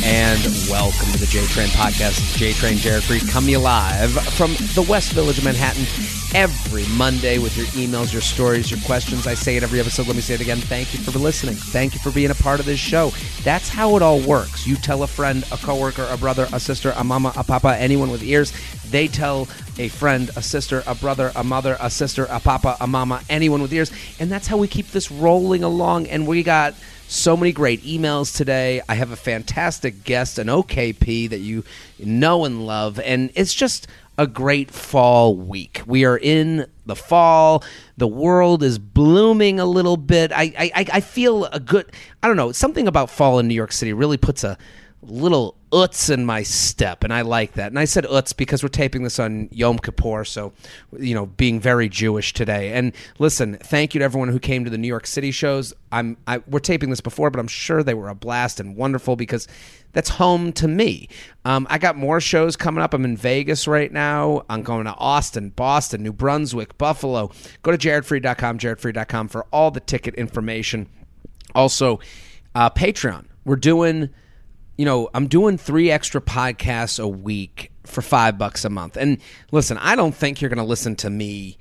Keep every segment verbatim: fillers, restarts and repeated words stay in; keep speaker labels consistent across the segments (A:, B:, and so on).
A: And welcome to the J-Train Podcast. It's J-Train, Jared Freed, coming live from the West Village of Manhattan every Monday with your emails, your stories, your questions. I say it every episode. Let me say it again. Thank you for listening. Thank you for being a part of this show. That's how it all works. You tell a friend, a coworker, a brother, a sister, a mama, a papa, anyone with ears. They tell a friend, a sister, a brother, a mother, a sister, a papa, a mama, anyone with ears. And that's how we keep this rolling along. And we got so many great emails today. I have a fantastic guest, an O K P that you know and love, and it's just a great fall week. We are in the fall. The world is blooming a little bit. I I, I feel a good, I don't know, something about fall in New York City really puts a little utz in my step, and I like that. And I said utz because we're taping this on Yom Kippur, so, you know, being very Jewish today. And listen, thank you to everyone who came to the New York City shows. I'm I, we're taping this before, but I'm sure they were a blast and wonderful because that's home to me. Um, I got more shows coming up. I'm in Vegas right now. I'm going to Austin, Boston, New Brunswick, Buffalo. Go to jared freed dot com, jared freed dot com for all the ticket information. Also, uh, Patreon. We're doing... You know, I'm doing three extra podcasts a week for five bucks a month. And listen, I don't think you're going to listen to me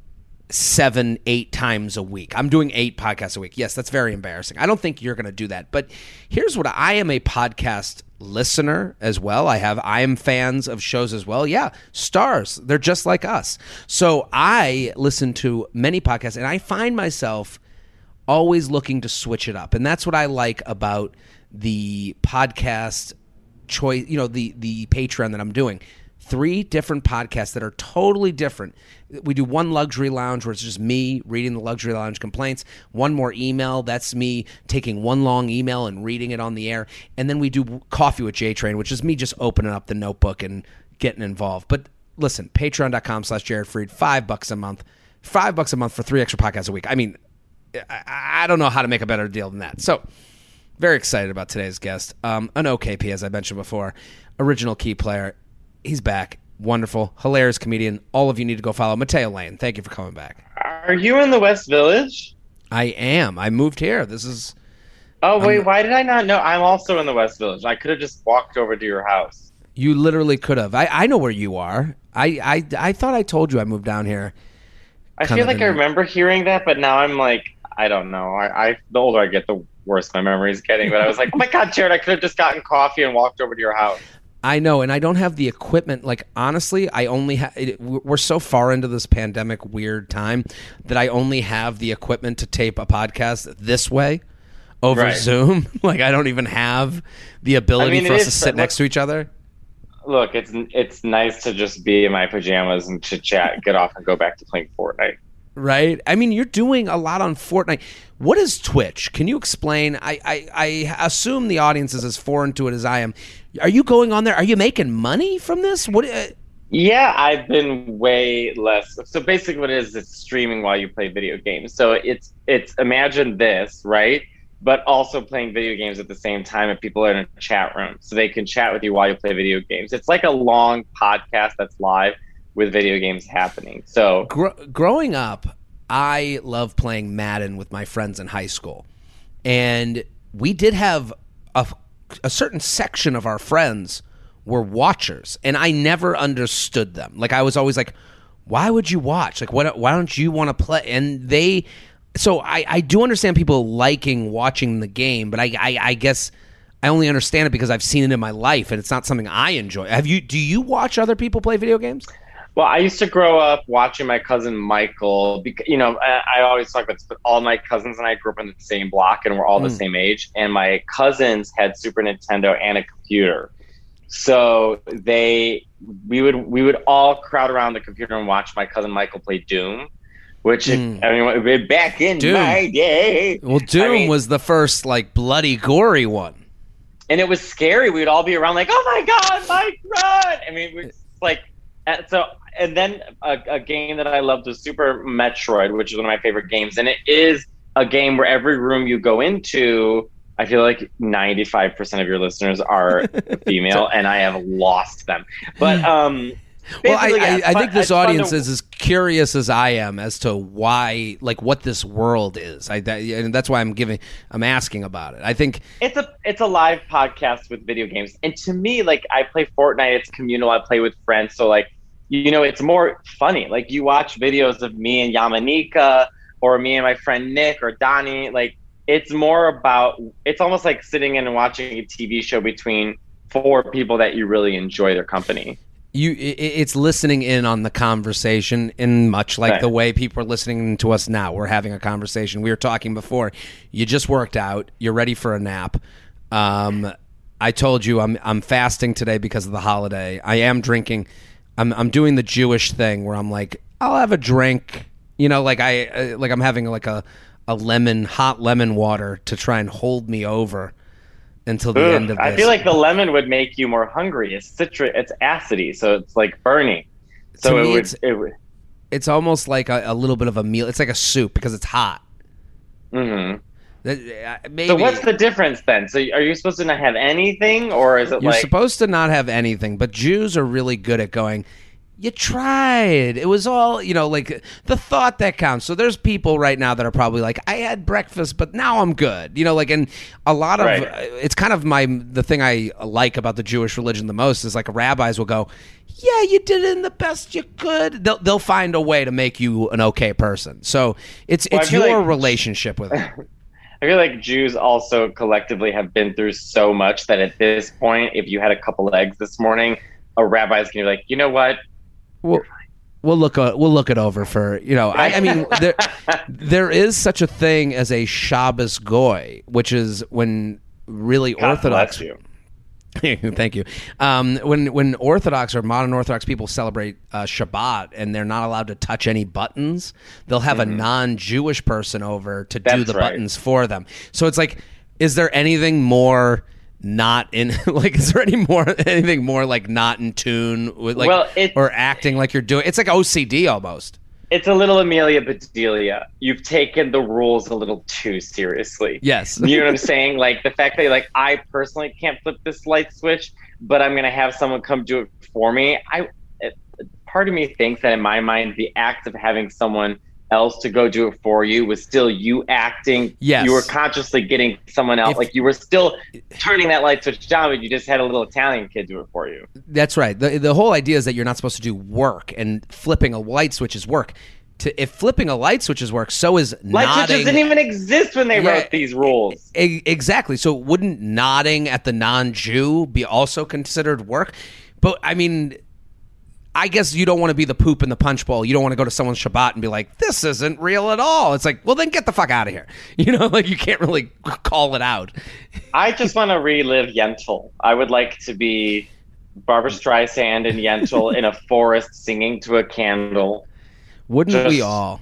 A: seven, eight times a week. I'm doing eight podcasts a week. Yes, that's very embarrassing. I don't think you're going to do that. But here's what I am a podcast listener as well. I have, I am fans of shows as well. Yeah, stars. They're just like us. So I listen to many podcasts, and I find myself always looking to switch it up. And that's what I like about the podcast choice, you know, the the Patreon that I'm doing. Three different podcasts that are totally different. We do one luxury lounge where it's just me reading the luxury lounge complaints. One more email, that's me taking one long email and reading it on the air. And then we do Coffee with J-Train, which is me just opening up the notebook and getting involved. But listen, patreon dot com slash Jared Freed, five bucks a month. Five bucks a month for three extra podcasts a week. I mean, I, I don't know how to make a better deal than that. So very excited about today's guest. Um, an O K P, as I mentioned before, original key player. He's back. Wonderful, hilarious comedian. All of you need to go follow Mateo Lane. Thank you for coming back.
B: Are you in the West Village?
A: I am. I moved here. This is...
B: Oh, wait,
A: I'm,
B: why did I not know? I'm also in the West Village. I could have just walked over to your house.
A: You literally could have. I, I know where you are. I, I, I thought I told you I moved down here.
B: I feel like in... I remember hearing that, but now I'm like, I don't know. I, I the older I get, the worse my memory is getting. But I was like, oh my God, Jared, I could have just gotten coffee and walked over to your house.
A: I know, and I don't have the equipment. Like, honestly, I only have, we're so far into this pandemic weird time that I only have the equipment to tape a podcast this way over right. Zoom. Like, I don't even have the ability I mean, for us to sit look, next to each other.
B: Look, it's it's nice to just be in my pajamas and chit chat, get off and go back to playing Fortnite.
A: Right? I mean, you're doing a lot on Fortnite. What is Twitch? Can you explain? I, I, I assume the audience is as foreign to it as I am. Are you going on there? Are you making money from this? What? Uh...
B: Yeah, I've been way less. So basically what it is, it's streaming while you play video games. So it's, it's imagine this, right? But also playing video games at the same time and people are in a chat room. So they can chat with you while you play video games. It's like a long podcast that's live with video games happening. So
A: Gro- growing up, I love playing Madden with my friends in high school. And we did have a, a certain section of our friends were watchers. And I never understood them. Like, I was always like, why would you watch? Like, what, why don't you want to play? And they... So I, I do understand people liking watching the game, but I, I, I guess I only understand it because I've seen it in my life, and it's not something I enjoy. Have you? Do you watch other people play video games?
B: Well, I used to grow up watching my cousin Michael. Because, you know, I, I always talk about this, but all my cousins and I grew up in the same block, and we're all mm. the same age. And my cousins had Super Nintendo and a computer, so they we would we would all crowd around the computer and watch my cousin Michael play Doom. Which, mm. I mean, back in
A: Doom.
B: my day.
A: Well, Doom I mean, was the first, like, bloody, gory one.
B: And it was scary. We'd all be around like, oh, my God, Mike, run! I mean, it's like, so, and then a, a game that I loved was Super Metroid, which is one of my favorite games. And it is a game where every room you go into, I feel like ninety-five percent of your listeners are female, and I have lost them. But, um...
A: Well, I,
B: Basically, yeah,
A: I,
B: it's
A: I
B: fun-
A: think this
B: it's fun
A: audience
B: to-
A: is as curious as I am as to why, like, what this world is. I, that, and that's why I'm giving, I'm asking about it. I think
B: It's a it's a live podcast with video games, and to me, like I play Fortnite. It's communal. I play with friends, so like you know, it's more funny. Like you watch videos of me and Yamanika, or me and my friend Nick or Donnie. Like it's more about. It's almost like sitting in and watching a T V show between four people that you really enjoy their company.
A: you, it, it's listening in on the conversation, in much like
B: Right.
A: the way people are listening to us now. We're having a conversation. We were talking before. You just worked out. You're ready for a nap. Um, I told you I'm I'm fasting today because of the holiday. I am drinking. I'm I'm doing the Jewish thing where I'm like, I'll have a drink. You know, like I uh, like I'm having like a a lemon hot lemon water to try and hold me over until the
B: Ugh,
A: end of this.
B: I feel like the lemon would make you more hungry. It's citric. It's acidy, so it's like burning. So
A: To
B: it
A: me,
B: would.
A: it's-
B: It would.
A: It's almost like a, a little bit of a meal. It's like a soup because it's hot.
B: Mhm.
A: That- uh, Maybe
B: So what's the difference then? So are you supposed to not have anything, or is it
A: you're
B: like?
A: supposed to not have anything, but Jews are really good at going, you tried. It was all, you know, like the thought that counts. So there's people right now that are probably like, I had breakfast, but now I'm good. You know, like, and a lot of,
B: Right.
A: uh, it's kind of my, the thing I like about the Jewish religion the most is like rabbis will go, yeah, you did it in the best you could. They'll, they'll find a way to make you an okay person. So it's,
B: Well, I
A: it's
B: feel
A: your
B: like-
A: relationship with it.
B: I feel like Jews also collectively have been through so much that at this point, if you had a couple eggs this morning, a rabbi's gonna be like, you know what?
A: We'll, we'll look o- we'll look it over for you know I, I mean there there is such a thing as a Shabbos goy, which is when really
B: God
A: Orthodox.
B: bless you.
A: Thank you. Um, when when Orthodox or modern Orthodox people celebrate uh, Shabbat and they're not allowed to touch any buttons, they'll have a non-Jewish person over to do
B: Mm-hmm. That's
A: the
B: right.
A: buttons for them. So it's like, is there anything more? Not in like is there any more anything more like not in tune with like
B: Well, it's-
A: or acting like you're doing it's like O C D almost.
B: It's a little Amelia Bedelia. You've taken the rules a little too seriously.
A: Yes.
B: You know what I'm saying? Like the fact that like I personally can't flip this light switch, but I'm gonna have someone come do it for me. I it, part of me thinks that in my mind, the act of having someone else to go do it for you was still you acting.
A: Yes.
B: You were consciously getting someone else.
A: If-
B: like you were still turning that light switch down, but you just had a little Italian kid do it for you.
A: That's right. The the whole idea is that you're not supposed to do work, and flipping a light switch is work. To if flipping a light switch is work, so is
B: Light
A: nodding.
B: switches didn't even exist when they
A: Yeah,
B: wrote these rules.
A: E- exactly. So wouldn't nodding at the non-Jew be also considered work? But I mean, I guess you don't want to be the poop in the punch bowl. You don't want to go to someone's Shabbat and be like, this isn't real at all. It's like, well, then get the fuck out of here. You know, like you can't really call it out.
B: I just want to relive Yentl. I would like to be Barbara Streisand and Yentl in a forest singing to a candle.
A: Wouldn't
B: Just-
A: we all?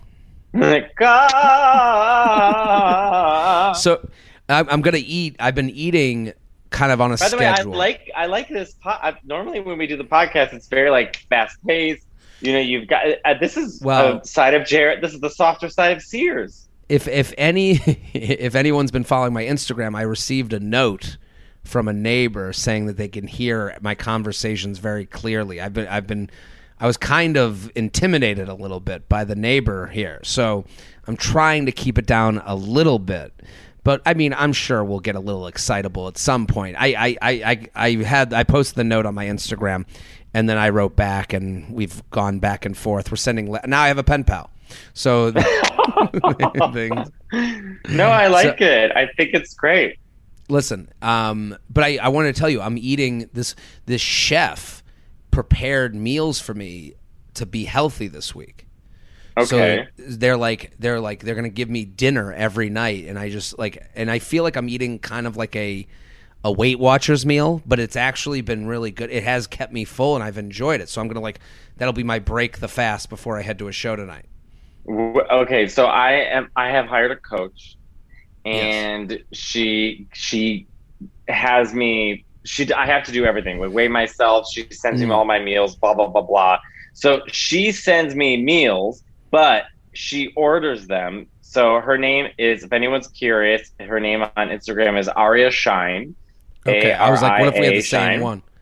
B: God.
A: So I'm, I'm going to eat. I've been eating kind of on a
B: By the way, I
A: schedule.
B: like I like this. Po- I, normally, when we do the podcast, it's very like fast paced. You know, you've got uh, this is
A: Well-
B: a side of Jarrett. This is the softer side of Sears.
A: if if any if anyone's been following my Instagram, I received a note from a neighbor saying that they can hear my conversations very clearly. I've been I've been I was kind of intimidated a little bit by the neighbor here. So I'm trying to keep it down a little bit. But I mean, I'm sure we'll get a little excitable at some point. I I, I, I, I had I posted the note on my Instagram, and then I wrote back, and we've gone back and forth. We're sending le- now. I have a pen pal, so things.
B: No, I like
A: So-
B: it. I think it's great.
A: Listen, um, but I, I wanted to tell you, I'm eating this. This chef prepared meals for me to be healthy this week.
B: Okay.
A: So they're like they're like they're gonna give me dinner every night, and I just like and I feel like I'm eating kind of like a a Weight Watchers meal, but it's actually been really good. It has kept me full, and I've enjoyed it. So I'm gonna like that'll be my break the fast before I head to a show tonight.
B: W- Okay, so I am. I have hired a coach, and she she has me. She I have to do everything. We weigh myself. She sends me
A: Mm.
B: all my meals. Blah blah blah blah. So she sends me meals, but she orders them. So her name is, if anyone's curious, her name on Instagram is Aria Shine.
A: Okay, I was like, what if we had the
B: A R I A
A: same
B: Shine.
A: one?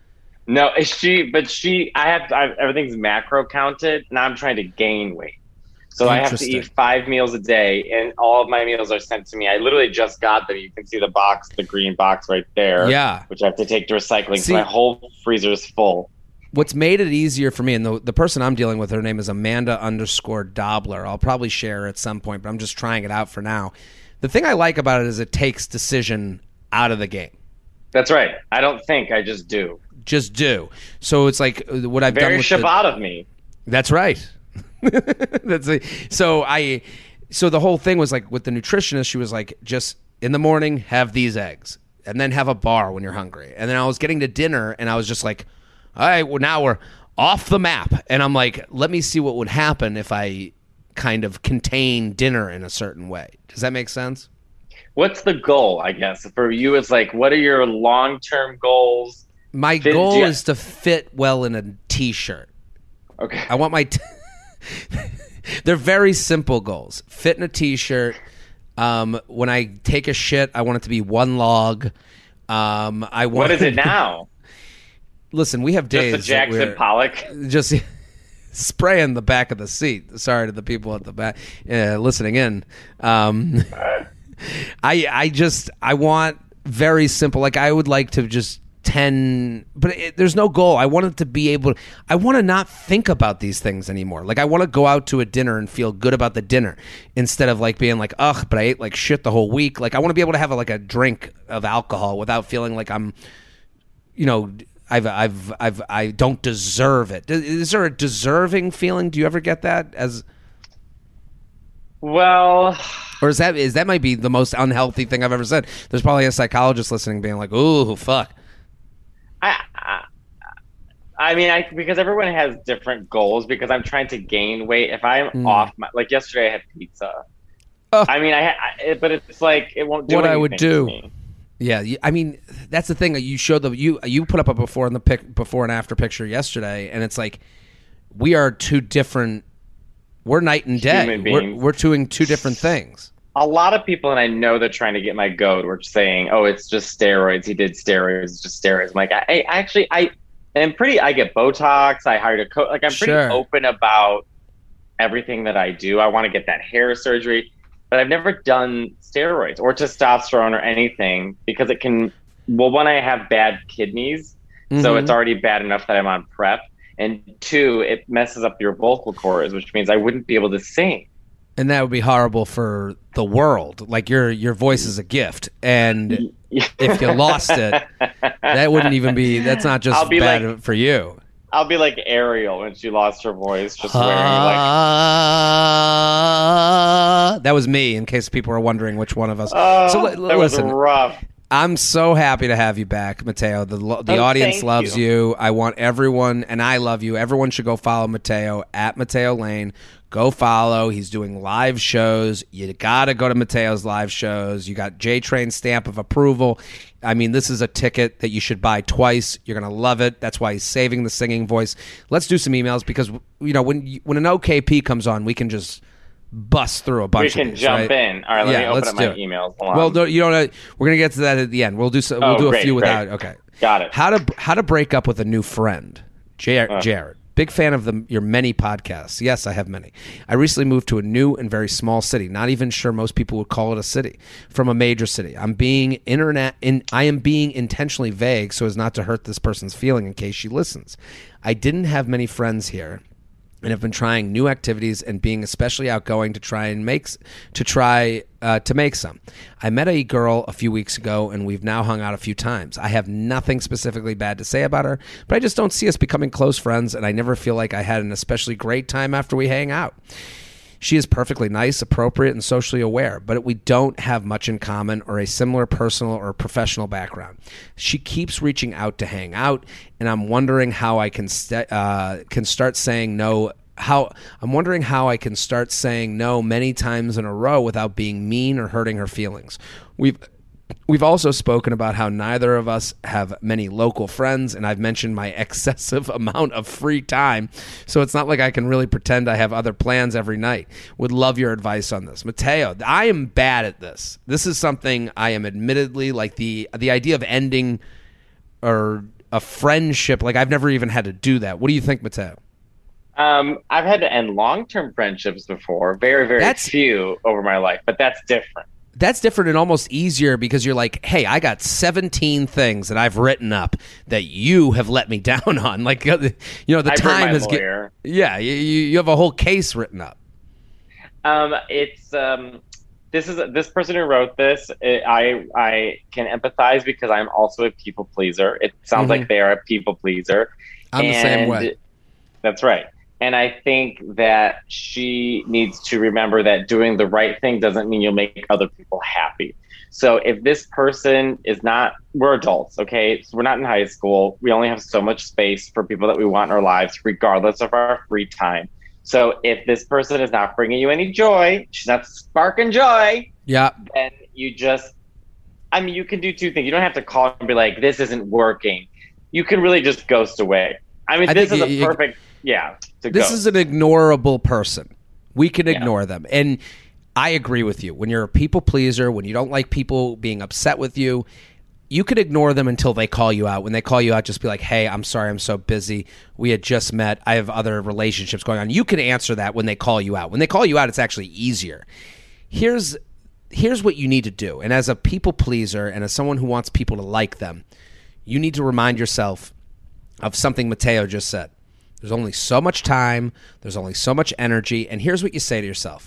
B: No, she, but she, I have, I, everything's macro counted, and I'm trying to gain weight. So I have to
A: Interesting.
B: eat five meals a day, and all of my meals are sent to me. I literally just got them. You can see the box, the green box right there,
A: Yeah.
B: which I have to take to recycling.
A: See-
B: so my whole freezer is full.
A: What's made it easier for me, and the, the person I'm dealing with, her name is Amanda underscore Dobler. I'll probably share her at some point, but I'm just trying it out for now. The thing I like about it is it takes decision out of the game.
B: That's right. I don't think, I just do.
A: Just do. So it's like what I've
B: Very
A: done with
B: Shabbat
A: the,
B: of me.
A: That's right. That's a, so I so the whole thing was like with the nutritionist, she was like, just in the morning have these eggs and then have a bar when you're hungry. And then I was getting to dinner and I was just like, all right, well now we're off the map. And I'm like, let me see what would happen if I kind of contain dinner in a certain way. Does that make sense?
B: What's the goal, I guess? For you, it's like, what are your long-term goals?
A: My
B: Fit-
A: goal
B: yeah.
A: is to fit well in a t-shirt.
B: Okay.
A: I want my. T- They're very simple goals. Fit in a t-shirt. Um, when I take a shit, I want it to be one log. Um, I want.
B: What is it now?
A: Listen, we have days.
B: Just a Jackson
A: that we're
B: Pollock?
A: Just spraying the back of the seat. Sorry to the people at the back uh, listening in. Um, I I just I want very simple. Like I would like to just. ten but it, there's no goal. I want it to be able I want to not think about these things anymore. Like I want to go out to a dinner and feel good about the dinner instead of like being like, ugh, but I ate like shit the whole week. Like I want to be able to have a, like a drink of alcohol without feeling like I'm, you know, I've I've I've I don't deserve it. Is there a deserving feeling? Do you ever get that as
B: Well,
A: or is that is that might be the most unhealthy thing I've ever said. There's probably a psychologist listening being like, ooh, fuck.
B: I, I, I mean, I because everyone has different goals. Because I'm trying to gain weight. If I'm
A: Mm.
B: off, my, like yesterday, I had pizza.
A: Oh.
B: I mean, I, I, but it's like it won't do
A: What I
B: anything
A: would
B: to
A: do.
B: me.
A: Yeah, you- I mean that's the thing that you showed the you you put up a before and the pic before and after picture yesterday, and it's like we are two different. We're night and day.
B: Human
A: We're,
B: beings.
A: we're doing two different things.
B: A lot of people, and I know they're trying to get my goat, were saying, "Oh, it's just steroids. He did steroids. It's just steroids." I'm like, I, I actually, I am pretty. I get Botox. I hired a coach. Like, I'm pretty
A: Sure.
B: open about everything that I do. I want to get that hair surgery, but I've never done steroids or testosterone or anything because it can. Well, one, I have bad kidneys, so
A: Mhm.
B: it's already bad enough that I'm on prep, and two, it messes up your vocal cords, which means I wouldn't be able to sing.
A: And that would be horrible for the world. Like your your voice is a gift, and if you lost it, that wouldn't even be. That's not just
B: I'll be
A: bad
B: like-
A: for you.
B: I'll be like Ariel when she lost her voice, just wearing like.
A: Uh, that was me. In case people are wondering which one of us.
B: Oh,
A: so li-
B: that
A: listen,
B: was rough.
A: I'm so happy to have you back, Mateo. The lo- the
B: Oh,
A: audience
B: thank
A: loves you.
B: you.
A: I want everyone, and I love you. Everyone should go follow Mateo at Mateo Lane. Go follow. He's doing live shows. You got to go to Mateo's live shows. You got J-Train's stamp of approval. I mean, this is a ticket that you should buy twice. You're going to love it. That's why he's saving the singing voice. Let's do some emails because, you know, when you, when an O K P comes on, we can just bust through a bunch
B: We
A: of
B: can
A: these,
B: jump
A: right?
B: in. All right, let
A: Yeah,
B: me open
A: let's
B: up my
A: do it.
B: emails. Hold on.
A: Well, no, you don't. We're gonna get to that at the end. We'll do. So, we'll
B: Oh,
A: do a
B: great,
A: few without.
B: great.
A: Okay,
B: Got it.
A: How to how to break up with a new friend, Jared.
B: Uh.
A: Jared, big fan of the, your many podcasts. Yes, I have many. I recently moved to a new and very small city. Not even sure most people would call it a city. From a major city. I'm being internet. In I am being intentionally vague so as not to hurt this person's feeling in case she listens. I didn't have many friends here, and have been trying new activities and being especially outgoing to try and make to try uh, to make some. I met a girl a few weeks ago, and we've now hung out a few times. I have nothing specifically bad to say about her, but I just don't see us becoming close friends, and I never feel like I had an especially great time after we hang out. She is perfectly nice, appropriate, and socially aware, but we don't have much in common or a similar personal or professional background. She keeps reaching out to hang out, and I'm wondering how I can st- uh, can start saying no. How I'm wondering how I can start saying no many times in a row without being mean or hurting her feelings. We've We've also spoken about how neither of us have many local friends, and I've mentioned my excessive amount of free time, so it's not like I can really pretend I have other plans every night. Would love your advice on this. Mateo, I am bad at this. This is something I am admittedly, like the the idea of ending or a friendship. Like I've never even had to do that. What do you think, Mateo?
B: Um, I've had to end long-term friendships before, very, very
A: That's-
B: few over my life, but that's different.
A: That's different and almost easier because you're like, hey, I got seventeen things that I've written up that you have let me down on. Like, you know, the
B: I've heard
A: time
B: my
A: has
B: lawyer.
A: get, yeah, you, you have a whole case written up.
B: Um, it's um, this is this person who wrote this. It, I I can empathize because I'm also a people pleaser. It sounds
A: Mhm.
B: like they are a people pleaser.
A: I'm the same
B: And
A: way.
B: That's right. And I think that she needs to remember that doing the right thing doesn't mean you'll make other people happy. So if this person is not, we're adults, okay? So we're not in high school. We only have so much space for people that we want in our lives, regardless of our free time. So if this person is not bringing you any joy, she's not sparking joy,
A: Yeah.
B: then you just, I mean, you can do two things. You don't have to call and be like, this isn't working. You can really just ghost away. I mean,
A: I
B: this is
A: think
B: a
A: you-
B: perfect, yeah, to
A: This
B: ghost.
A: is an ignorable person. We can
B: Yeah.
A: ignore them. And I agree with you. When you're a people pleaser, when you don't like people being upset with you, you could ignore them until they call you out. When they call you out, just be like, hey, I'm sorry, I'm so busy. We had just met. I have other relationships going on. You can answer that when they call you out. When they call you out, it's actually easier. Here's here's what you need to do. And as a people pleaser and as someone who wants people to like them, you need to remind yourself of something Mateo just said. There's only so much time. There's only so much energy. And here's what you say to yourself.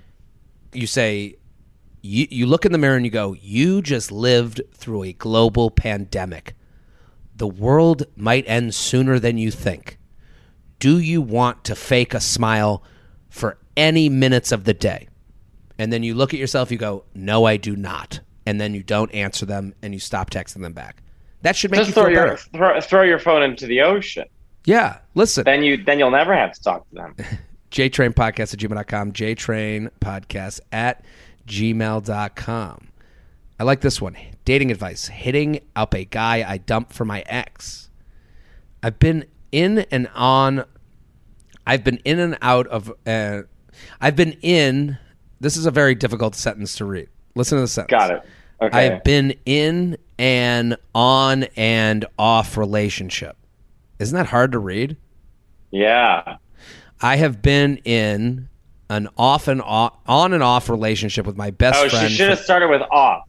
A: You say, you, you look in the mirror and you go, you just lived through a global pandemic. The world might end sooner than you think. Do you want to fake a smile for any minutes of the day? And then you look at yourself, you go, no, I do not. And then you don't answer them and you stop texting them back. That should make
B: Just
A: you
B: throw
A: feel
B: your
A: better.
B: throw, throw your phone into the ocean.
A: Yeah, listen.
B: Then you then you'll never have to talk to them.
A: JTrain Podcast at gmail dot com. JTrain Podcast at gmail dot com. I like this one. Dating advice. Hitting up a guy I dumped for my ex. I've been in and on. I've been in and out of. Uh, I've been in. This is a very difficult sentence to read. Listen to the sentence.
B: Got it. Okay.
A: I've been in an on and off relationship. Isn't that hard to read?
B: Yeah.
A: I have been in an off and off, on and off relationship with my best
B: Oh,
A: friend.
B: she should
A: for-
B: have started with off.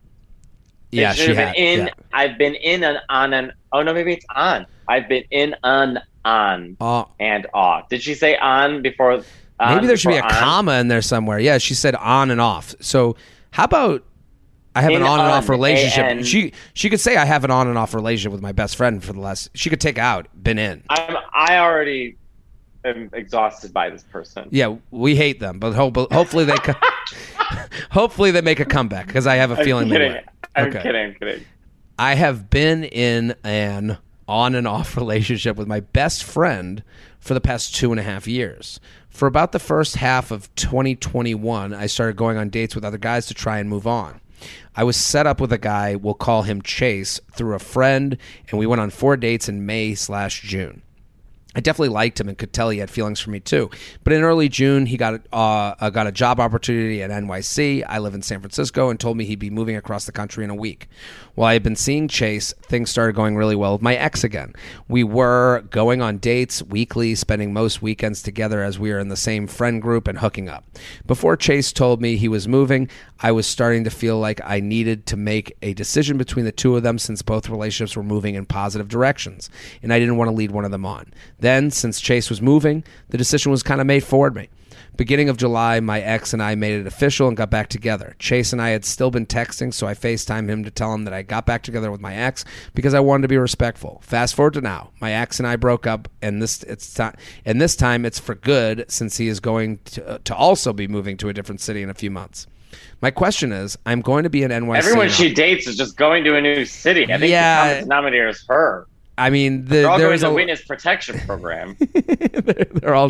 B: It
A: yeah,
B: should
A: she
B: have been
A: had.
B: in.
A: yeah.
B: I've been in an on and oh no, maybe it's on. I've been in an on
A: Uh,
B: and off. Did she say on before? On
A: maybe there should be a
B: before on?
A: comma in there somewhere. Yeah, she said on and off. So how about I have
B: In,
A: an on and off
B: on,
A: relationship?
B: A N.
A: She she could say I have an on and off relationship with my best friend for the last. She could take out been in.
B: I'm. I already am exhausted by this person.
A: Yeah, we hate them, but ho- hopefully they co- hopefully they make a comeback because I have a
B: I'm
A: feeling they
B: kidding.
A: will.
B: I'm
A: Okay.
B: kidding. I'm kidding.
A: I have been in an on and off relationship with my best friend for the past two and a half years. For about the first half of twenty twenty-one, I started going on dates with other guys to try and move on. I was set up with a guy, we'll call him Chase, through a friend, and we went on four dates in May slash June. I definitely liked him and could tell he had feelings for me too. But in early June, he got uh, uh, got a job opportunity at N Y C. I live in San Francisco and told me he'd be moving across the country in a week. While I had been seeing Chase, things started going really well with my ex again. We were going on dates weekly, spending most weekends together as we were in the same friend group and hooking up. Before Chase told me he was moving, I was starting to feel like I needed to make a decision between the two of them since both relationships were moving in positive directions, and I didn't want to lead one of them on. Then, since Chase was moving, the decision was kind of made for me. Beginning of July, my ex and I made it official and got back together. Chase and I had still been texting, so I FaceTimed him to tell him that I got back together with my ex because I wanted to be respectful. Fast forward to now. My ex and I broke up, and this it's ti- and this time it's for good since he is going to, uh, to also be moving to a different city in a few months. My question is, I'm going to be in N Y C.
B: Everyone
A: now.
B: she dates is just going to a new city. I think
A: Yeah.
B: the common denominator is her.
A: I mean, the,
B: They're all
A: there
B: going
A: is
B: to
A: a
B: the witness protection program.
A: they're, they're all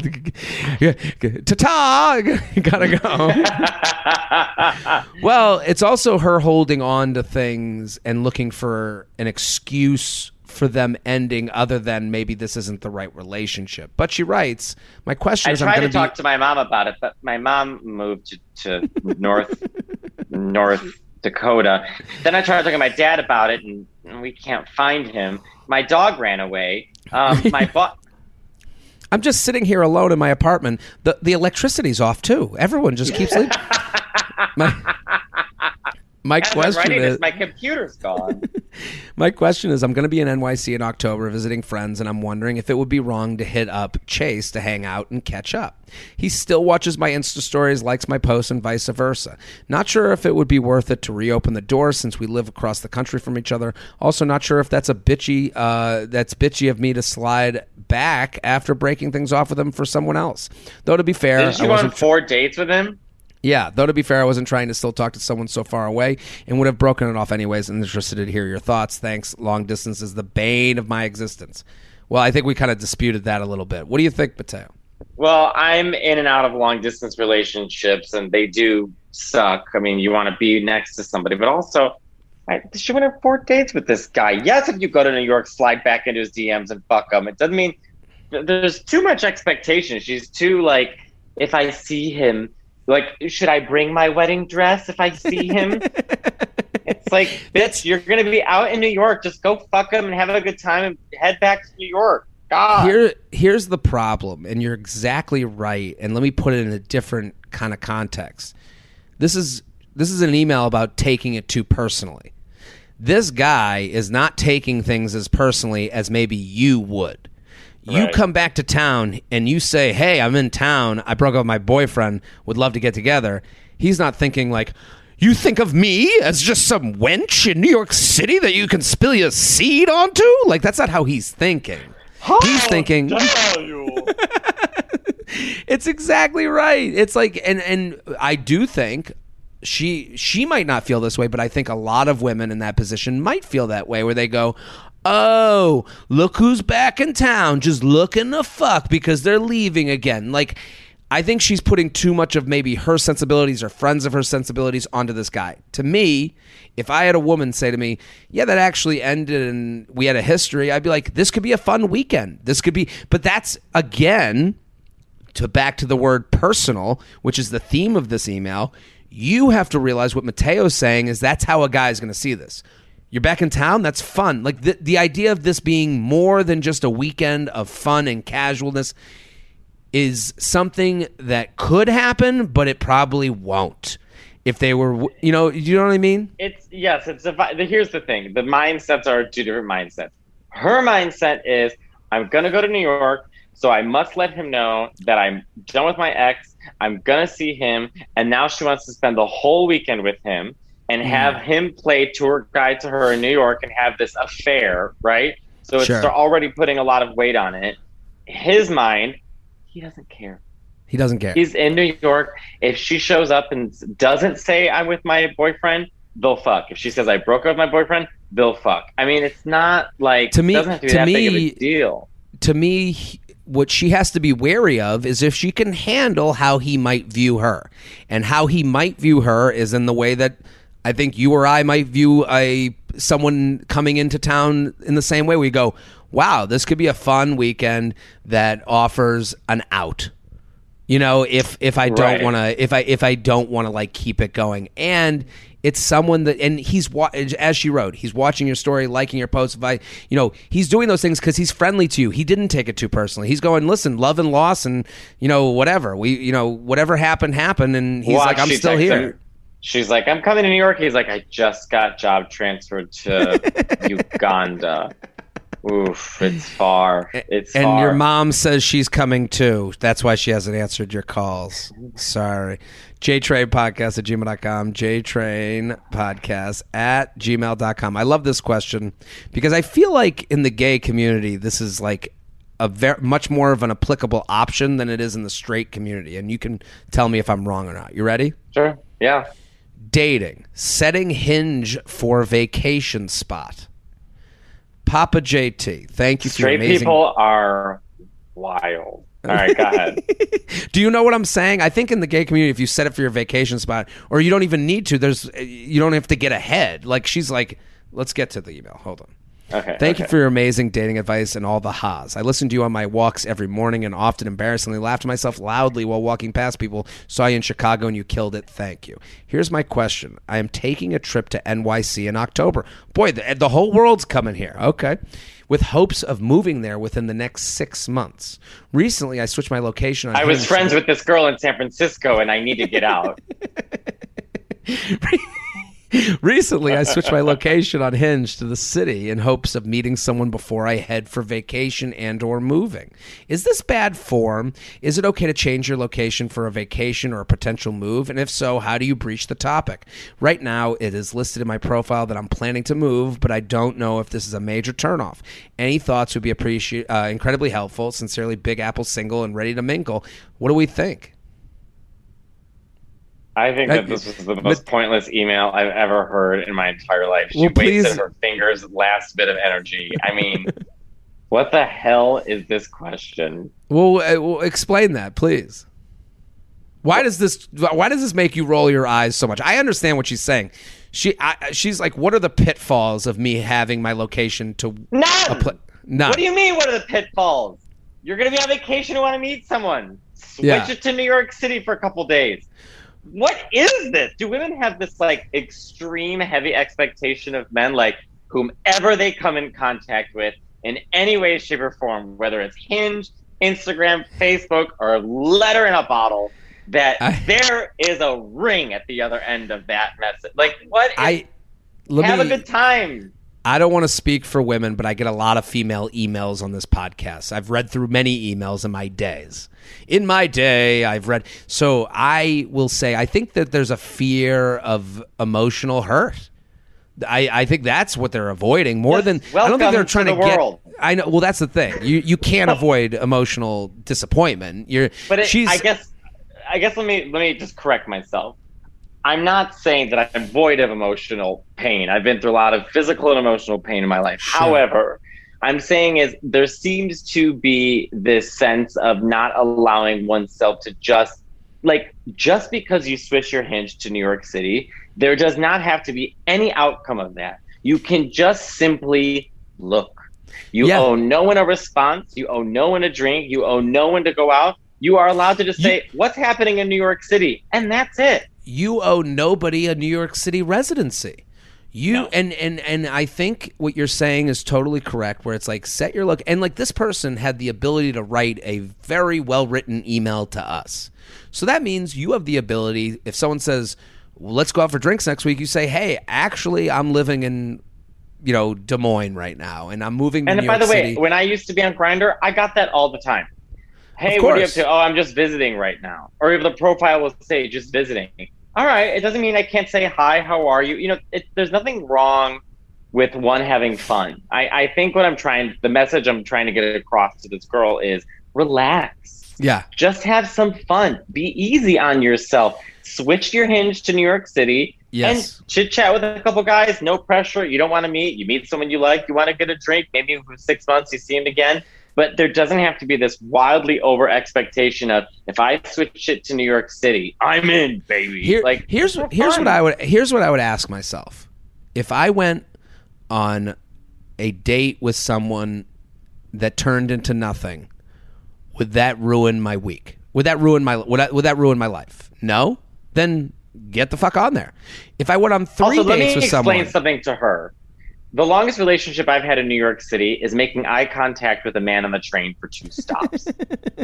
A: ta-ta, gotta go. Well, it's also her holding on to things and looking for an excuse for them ending other than maybe this isn't the right relationship. But she writes, my question
B: I
A: is, I'm
B: tried
A: going
B: to
A: to
B: talk
A: be...
B: to my mom about it, but my mom moved to, to North North Dakota. Then I tried talking to my dad about it, and and we can't find him. My dog ran away. Um, my bo-
A: I'm just sitting here alone in my apartment. The the electricity's off too. Everyone just keeps leaving. my my question is,
B: my computer's gone.
A: My question is, I'm going to be in N Y C in October visiting friends, and I'm wondering if it would be wrong to hit up Chase to hang out and catch up. He still watches my Insta stories, likes my posts, and vice versa. Not sure if it would be worth it to reopen the door since we live across the country from each other. Also, not sure if that's a bitchy, uh, that's bitchy of me to slide back after breaking things off with him for someone else. Though to be fair,
B: didn't you
A: I
B: go on
A: wasn't
B: four dates with him?
A: Yeah, though to be fair, I wasn't trying to still talk to someone so far away and would have broken it off anyways. And interested to hear your thoughts. Thanks. Long distance is the bane of my existence. Well, I think we kind of disputed that a little bit. What do you think, Mateo?
B: Well, I'm in and out of long distance relationships, and they do suck. I mean, you want to be next to somebody, but also, I, she went on four dates with this guy. Yes, if you go to New York, slide back into his D Ms and fuck him. It doesn't mean there's too much expectation. She's too like, if I see him. Like, should I bring my wedding dress if I see him? It's like, bitch, you're going to be out in New York. Just go fuck him and have a good time and head back to New York. God.
A: Here, here's the problem, and you're exactly right. And let me put it in a different kind of context. This is this is an email about taking it too personally. This guy is not taking things as personally as maybe you would. You right. Come back to town and you say, hey, I'm in town. I broke up with my boyfriend. Would love to get together. He's not thinking like, you think of me as just some wench in New York City that you can spill your seed onto? Like, that's not how he's thinking. How he's thinking... It's exactly right. It's like, and, and I do think she she might not feel this way, but I think a lot of women in that position might feel that way, where they go, oh, look who's back in town, just looking to fuck because they're leaving again. Like, I think she's putting too much of maybe her sensibilities or friends of her sensibilities onto this guy. To me, if I had a woman say to me, yeah, that actually ended and we had a history, I'd be like, this could be a fun weekend. This could be, but that's, again, to back to the word personal, which is the theme of this email, you have to realize what Mateo's saying is that's how a guy is going to see this. You're back in town? That's fun. Like the, the idea of this being more than just a weekend of fun and casualness is something that could happen, but it probably won't. If they were, you know, you know what I mean?
B: It's yes. It's a, here's the thing: the mindsets are two different mindsets. Her mindset is, I'm gonna go to New York, so I must let him know that I'm done with my ex. I'm gonna see him, and now she wants to spend the whole weekend with him. And have mm. him play tour guide to her in New York and have this affair, right? So it's sure. already putting a lot of weight on it. His mind, he doesn't care.
A: He doesn't care.
B: He's in New York. If she shows up and doesn't say I'm with my boyfriend, they'll fuck. If she says I broke up with my boyfriend, they'll fuck. I mean, it's not like
A: to me,
B: it doesn't have to be
A: to
B: that
A: me,
B: big of a deal.
A: To me, what she has to be wary of is if she can handle how he might view her. And how he might view her is in the way that I think you or I might view a someone coming into town in the same way. We go, wow, this could be a fun weekend that offers an out. You know, if if I don't right. want to, if I if I don't want to like keep it going, and it's someone that, and he's as she wrote, he's watching your story, liking your posts. If I, you know, he's doing those things because he's friendly to you. He didn't take it too personally. He's going, listen, love and loss, and you know, whatever we, you know, whatever happened happened, and he's Watch, like, I'm still here. Him.
B: She's like, I'm coming to New York. He's like, I just got job transferred to Uganda. Oof, it's far. It's
A: and
B: far.
A: Your mom says she's coming too. That's why she hasn't answered your calls. Sorry. JTrain Podcast at gmail dot com. JTrain Podcast at gmail dot com. I love this question because I feel like in the gay community, this is like a very much more of an applicable option than it is in the straight community. And you can tell me if I'm wrong or not. You ready?
B: Sure. Yeah.
A: Dating. Setting Hinge for vacation spot. Papa J T, thank you for
B: Straight
A: your amazing...
B: people are wild. All right, go ahead.
A: Do you know what I'm saying? I think in the gay community, if you set it for your vacation spot, or you don't even need to, there's you don't have to get ahead. Like she's like, let's get to the email. Hold on.
B: Okay.
A: Thank
B: okay.
A: you for your amazing dating advice and all the ha's. I listen to you on my walks every morning and often embarrassingly laugh to myself loudly while walking past people. Saw you in Chicago and you killed it. Thank you. Here's my question. I am taking a trip to N Y C in October. Boy, the, the whole world's coming here. Okay. With hopes of moving there within the next six months. Recently, I switched my location. On
B: I was
A: Hinge.
B: friends with this girl in San Francisco and I need to get out.
A: Recently, I switched my location on Hinge to the city in hopes of meeting someone before I head for vacation and or moving. Is this bad form? Is it okay to change your location for a vacation or a potential move? And if so, how do you breach the topic? Right now, it is listed in my profile that I'm planning to move, but I don't know if this is a major turnoff. Any thoughts would be appreciate, uh, incredibly helpful. Sincerely, Big Apple single and ready to mingle. What do we think?
B: I think that this was the most but, pointless email I've ever heard in my entire life. She
A: well,
B: wasted
A: please.
B: her fingers' last bit of energy. I mean, what the hell is this question?
A: Well, uh, well, explain that, please. Why does this? Why does this make you roll your eyes so much? I understand what she's saying. She, I, she's like, what are the pitfalls of me having my location to
B: none?
A: Pl- none.
B: What do you mean? What are the pitfalls? You're going to be on vacation and want to meet someone. Switch
A: Yeah.
B: it to New York City for a couple days. What is this? Do women have this like extreme heavy expectation of men, like whomever they come in contact with in any way, shape, or form, whether it's Hinge, Instagram, Facebook, or a letter in a bottle, that I, there is a ring at the other end of that message? Like, what? Is,
A: I let
B: have
A: me,
B: a good time.
A: I don't want to speak for women, but I get a lot of female emails on this podcast. I've read through many emails in my days. In my day, I've read. So I will say, I think that there's a fear of emotional hurt. I, I think that's what they're avoiding more
B: yes,
A: than. I don't think they're trying
B: to,
A: to
B: the
A: get.
B: World.
A: I know. Well, that's the thing. You you can't avoid emotional disappointment. You're.
B: But it,
A: she's.
B: I guess. I guess let me let me just correct myself. I'm not saying that I'm void of emotional pain. I've been through a lot of physical and emotional pain in my life. Sure. However, I'm saying is there seems to be this sense of not allowing oneself to just, like, just because you switch your Hinge to New York City, there does not have to be any outcome of that. You can just simply look. You yeah. owe no one a response. You owe no one a drink. You owe no one to go out. You are allowed to just say, you, what's happening in New York City? And that's it.
A: You owe nobody a New York City residency. You no. and, and and I think what you're saying is totally correct, where it's like, set your look. And like, this person had the ability to write a very well-written email to us. So that means you have the ability, if someone says, well, let's go out for drinks next week, you say, hey, actually, I'm living in, you know, Des Moines right now, and I'm moving to
B: and
A: New
B: York
A: City.
B: And by the way, when I used to be on Grindr, I got that all the time. Hey, what are you up to? Oh, I'm just visiting right now. Or if the profile will say just visiting. All right, it doesn't mean I can't say hi, how are you? You know, it, there's nothing wrong with one having fun. I, I think what I'm trying, the message I'm trying to get across to this girl is relax.
A: Yeah.
B: Just have some fun. Be easy on yourself. Switch your Hinge to New York City.
A: Yes.
B: And chit chat with a couple guys. No pressure. You don't want to meet. You meet someone you like. You want to get a drink. Maybe for six months you see him again. But there doesn't have to be this wildly over expectation of, if I switch it to New York City, I'm in, baby.
A: Here,
B: like
A: here's here's what I would here's what I would ask myself. If I went on a date with someone that turned into nothing, would that ruin my week? Would that ruin my would that, would that ruin my life? No? Then get the fuck on there. If I went on three
B: also,
A: dates with someone,
B: let me explain something to her. The longest relationship I've had in New York City is making eye contact with a man on the train for two stops. So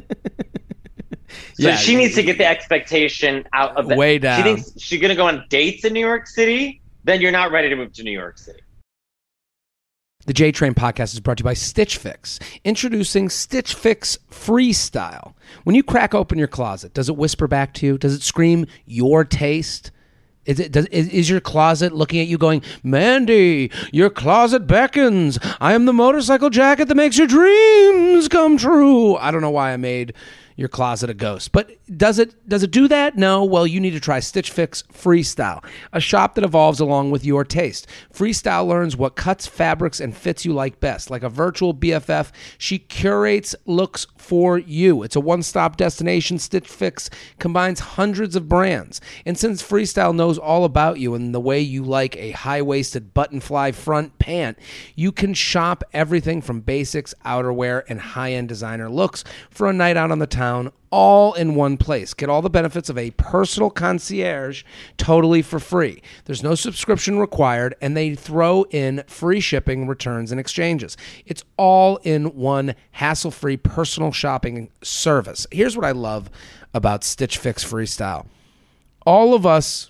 A: yeah,
B: she needs to get the expectation out of that.
A: Way down.
B: She thinks she's going to go on dates in New York City, then you're not ready to move to New York City.
A: The J Train podcast is brought to you by Stitch Fix. Introducing Stitch Fix Freestyle. When you crack open your closet, does it whisper back to you? Does it scream your taste? Is it does is, is your closet looking at you going, Mandy, your closet beckons. I am the motorcycle jacket that makes your dreams come true. I don't know why I made your closet a ghost. But does it does it do that? No. Well, you need to try Stitch Fix Freestyle, a shop that evolves along with your taste. Freestyle learns what cuts, fabrics, and fits you like best. Like a virtual B F F, she curates looks for you. It's a one-stop destination. Stitch Fix combines hundreds of brands. And since Freestyle knows all about you and the way you like a high-waisted button-fly front pant, you can shop everything from basics, outerwear, and high-end designer looks for a night out on the town, all in one place. Get all the benefits of a personal concierge totally for free. There's no subscription required, and they throw in free shipping, returns, and exchanges. It's all in one hassle-free personal shopping service. Here's what I love about Stitch Fix Freestyle. All of us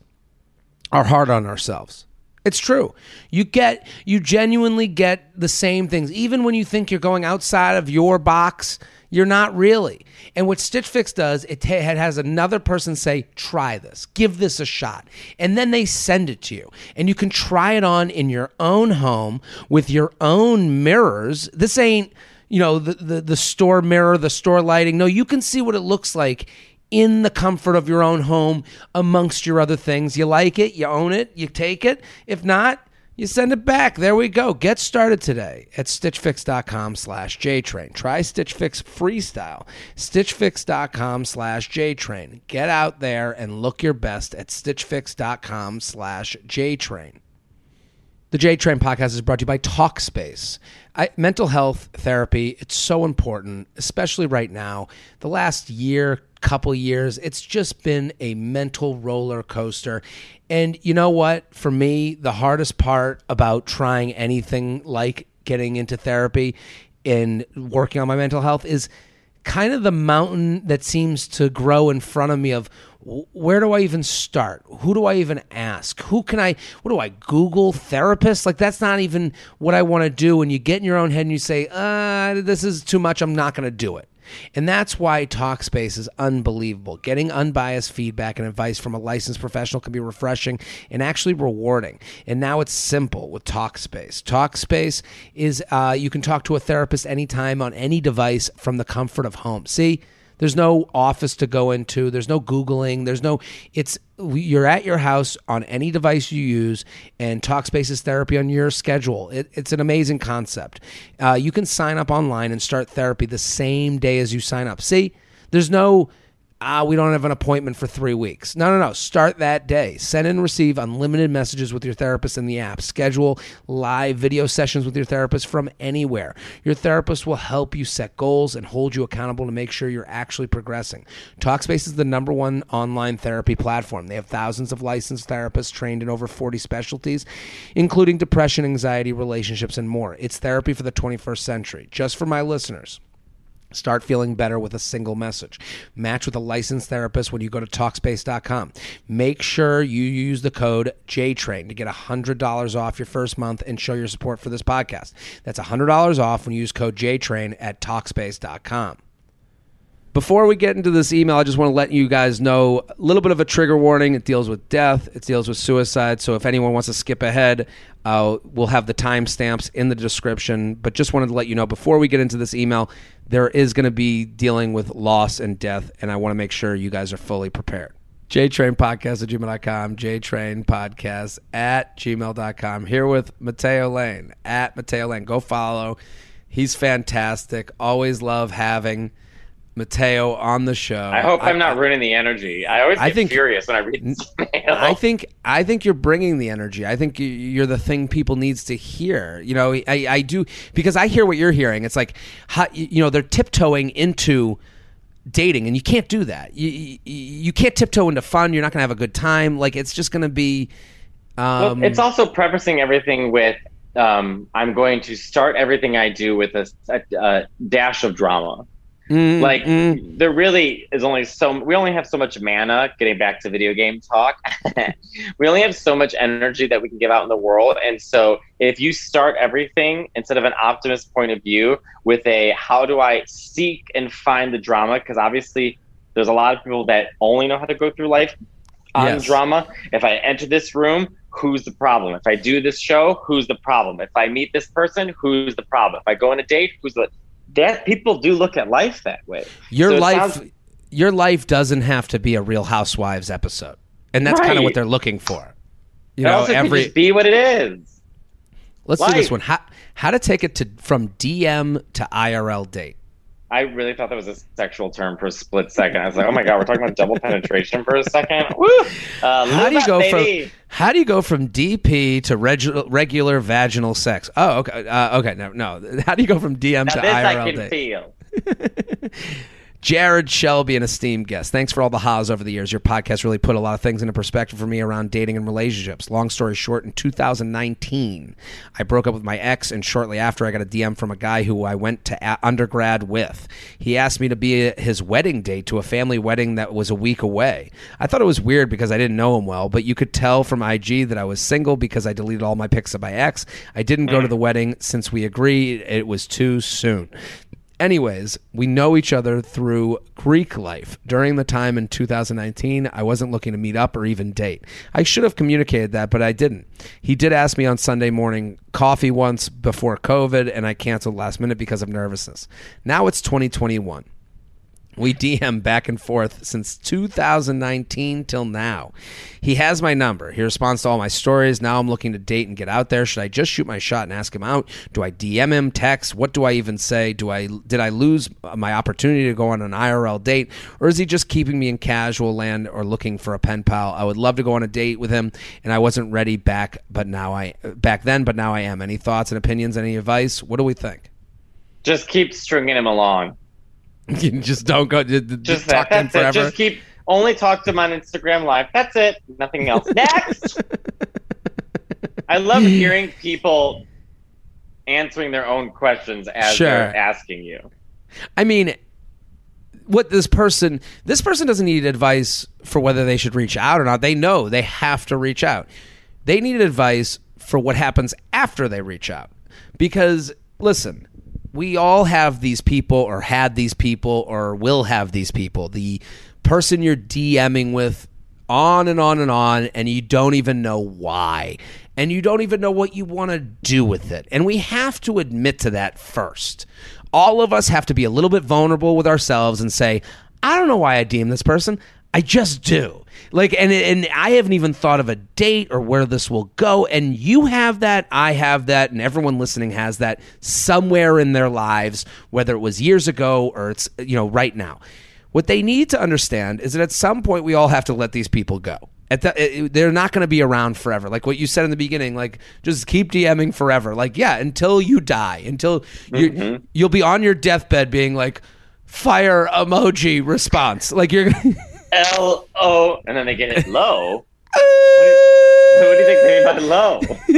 A: are hard on ourselves. It's true. You get, you genuinely get the same things. Even when you think you're going outside of your box, you're not really. And what Stitch Fix does, it, ta- it has another person say, try this, give this a shot. And then they send it to you. And you can try it on in your own home with your own mirrors. This ain't, you know, the, the, the store mirror, the store lighting. No, you can see what it looks like in the comfort of your own home amongst your other things. You like it, you own it, you take it. If not, you send it back. There we go. Get started today at stitchfix.com slash JTrain. Try Stitch Fix Freestyle. stitchfix.com slash JTrain. Get out there and look your best at stitchfix.com slash JTrain. The J-Train podcast is brought to you by Talkspace. I, mental health therapy, it's so important, especially right now. The last year, couple years, it's just been a mental roller coaster. And you know what? For me, the hardest part about trying anything like getting into therapy and working on my mental health is kind of the mountain that seems to grow in front of me of where do I even start? Who do I even ask? Who can I, what do I Google therapist? Like that's not even what I want to do. And you get in your own head and you say, uh, this is too much. I'm not going to do it. And that's why Talkspace is unbelievable. Getting unbiased feedback and advice from a licensed professional can be refreshing and actually rewarding. And now it's simple with Talkspace. Talkspace is, uh, you can talk to a therapist anytime on any device from the comfort of home. See? There's no office to go into. There's no Googling. There's no, it's, you're at your house on any device you use, and Talkspace is therapy on your schedule. It, it's an amazing concept. Uh, you can sign up online and start therapy the same day as you sign up. See, there's no, ah, we don't have an appointment for three weeks. No, no, no. Start that day. Send and receive unlimited messages with your therapist in the app. Schedule live video sessions with your therapist from anywhere. Your therapist will help you set goals and hold you accountable to make sure you're actually progressing. Talkspace is the number one online therapy platform. They have thousands of licensed therapists trained in over forty specialties, including depression, anxiety, relationships, and more. It's therapy for the twenty-first century. Just for my listeners. Start feeling better with a single message. Match with a licensed therapist when you go to Talkspace dot com. Make sure you use the code JTrain to get one hundred dollars off your first month and show your support for this podcast. That's one hundred dollars off when you use code JTrain at Talkspace dot com. Before we get into this email, I just want to let you guys know a little bit of a trigger warning. It deals with death. It deals with suicide. So if anyone wants to skip ahead, uh, we'll have the timestamps in the description. But just wanted to let you know before we get into this email, there is going to be dealing with loss and death, and I want to make sure you guys are fully prepared. JTrainPodcast at gmail dot com, JTrainPodcast at gmail dot com. Here with Matteo Lane, at Matteo Lane. Go follow. He's fantastic. Always love having Matteo on the show.
B: I hope I, I'm not ruining the energy. I always get I think, furious when I read this mail.
A: I think I think you're bringing the energy. I think you're the thing people needs to hear. You know, I, I do, because I hear what you're hearing. It's like, how, you know, they're tiptoeing into dating, and you can't do that. You, you, you can't tiptoe into fun. You're not going to have a good time. Like, it's just going to be... Um,
B: well, it's also prefacing everything with, um, I'm going to start everything I do with a, a, a dash of drama. Mm, like mm. there really is only so we only have so much mana. Getting back to video game talk, we only have so much energy that we can give out in the world. And so if you start everything instead of an optimist point of view with a how do I seek and find the drama, because obviously there's a lot of people that only know how to go through life on yes. drama. If I enter this room, who's the problem? If I do this show, who's the problem? If I meet this person, who's the problem? If I go on a date, who's the that people do look at life that way.
A: Your so life, sounds, your life doesn't have to be a Real Housewives episode. And that's right. kind of what they're looking for. You
B: it
A: know,
B: also
A: every
B: could just be what it is.
A: Let's
B: life.
A: do this one. How, how to take it to from D M to I R L date.
B: I really thought that was a sexual term for a split second. I was like, oh my God, we're talking about double penetration for a second? Woo! Uh,
A: how do you
B: up,
A: go
B: baby.
A: from How do you go from D P to regu- regular vaginal sex? Oh, okay. Uh, okay, no, no. How do you go from D M
B: now
A: to
B: this
A: I R L
B: I can
A: date?
B: feel.
A: Jared Shelby, an esteemed guest. Thanks for all the ha's over the years. Your podcast really put a lot of things into perspective for me around dating and relationships. Long story short, in two thousand nineteen, I broke up with my ex, and shortly after, I got a D M from a guy who I went to a- undergrad with. He asked me to be a- his wedding date to a family wedding that was a week away. I thought it was weird because I didn't know him well, but you could tell from I G that I was single because I deleted all my pics of my ex. I didn't go to the wedding since we agreed it was too soon. Anyways, we know each other through Greek life. During the time in two thousand nineteen, I wasn't looking to meet up or even date. I should have communicated that, but I didn't. He did ask me on Sunday morning coffee once before COVID, and I canceled last minute because of nervousness. Now it's twenty twenty-one. We D M back and forth since two thousand nineteen till now. He has my number. He responds to all my stories. Now I'm looking to date and get out there. Should I just shoot my shot and ask him out? Do I D M him, text? What do I even say? Do I did I lose my opportunity to go on an I R L date? Or is he just keeping me in casual land or looking for a pen pal? I would love to go on a date with him, and I wasn't ready back, but now I back then, but now I am. Any thoughts and opinions? Any advice? What do we think?
B: Just keep stringing him along.
A: You just don't go.
B: Just that. That's it. Just keep only talk to him on Instagram Live. That's it. Nothing else. Next. I love hearing people answering their own questions as sure. they're asking you.
A: I mean, what this person this person doesn't need advice for whether they should reach out or not. They know they have to reach out. They need advice for what happens after they reach out. Because listen, we all have these people or had these people or will have these people. The person you're DMing with on and on and on, and you don't even know why. And you don't even know what you want to do with it. And we have to admit to that first. All of us have to be a little bit vulnerable with ourselves and say, I don't know why I D M this person. I just do. Like, and and I haven't even thought of a date or where this will go. And you have that, I have that, and everyone listening has that somewhere in their lives, whether it was years ago or it's, you know, right now. What they need to understand is that at some point we all have to let these people go. At the, it, they're not going to be around forever. Like what you said in the beginning, like just keep DMing forever. Like, yeah, until you die, until mm-hmm. you you'll be on your deathbed being like, fire emoji response. Like you're
B: L O, and then they get it low. What do, you, what do you think they mean by low?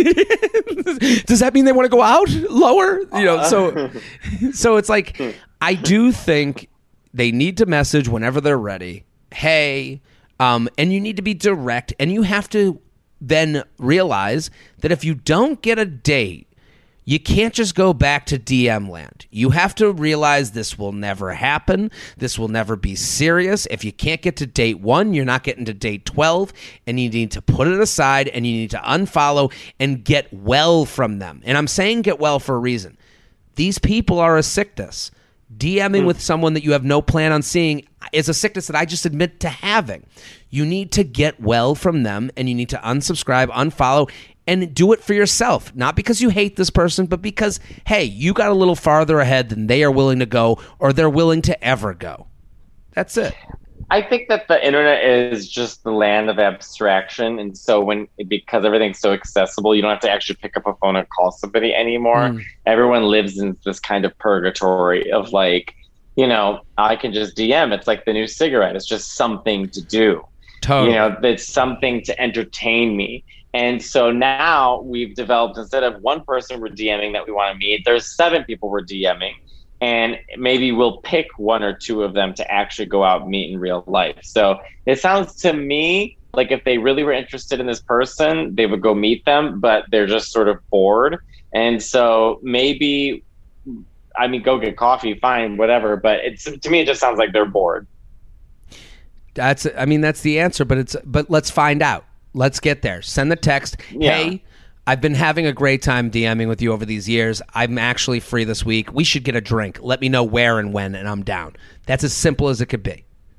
A: Does that mean they want to go out lower? You know, so so it's like I do think they need to message whenever they're ready. Hey, um, and you need to be direct, and you have to then realize that if you don't get a date, you can't just go back to D M land. You have to realize this will never happen. This will never be serious. If you can't get to date one, you're not getting to date twelve, and you need to put it aside, and you need to unfollow and get well from them. And I'm saying get well for a reason. These people are a sickness. DMing mm. with someone that you have no plan on seeing is a sickness that I just admit to having. You need to get well from them, and you need to unsubscribe, unfollow, and do it for yourself. Not because you hate this person, but because, hey, you got a little farther ahead than they are willing to go or they're willing to ever go. That's it.
B: I think that the internet is just the land of abstraction. And so when, because everything's so accessible, you don't have to actually pick up a phone and call somebody anymore. Mm. Everyone lives in this kind of purgatory of like, you know, I can just D M. It's like the new cigarette. It's just something to do. Totally. You know, it's something to entertain me. And so now we've developed, instead of one person we're DMing that we want to meet, there's seven people we're DMing. And maybe we'll pick one or two of them to actually go out and meet in real life. So it sounds to me like if they really were interested in this person, they would go meet them, but they're just sort of bored. And so maybe, I mean, go get coffee, fine, whatever. But it's, to me, it just sounds like they're bored.
A: That's, I mean, that's the answer, but it's, but let's find out. Let's get there. Send the text. Yeah. Hey, I've been having a great time DMing with you over these years. I'm actually free this week. We should get a drink. Let me know where and when, and I'm down. That's as simple as it could be.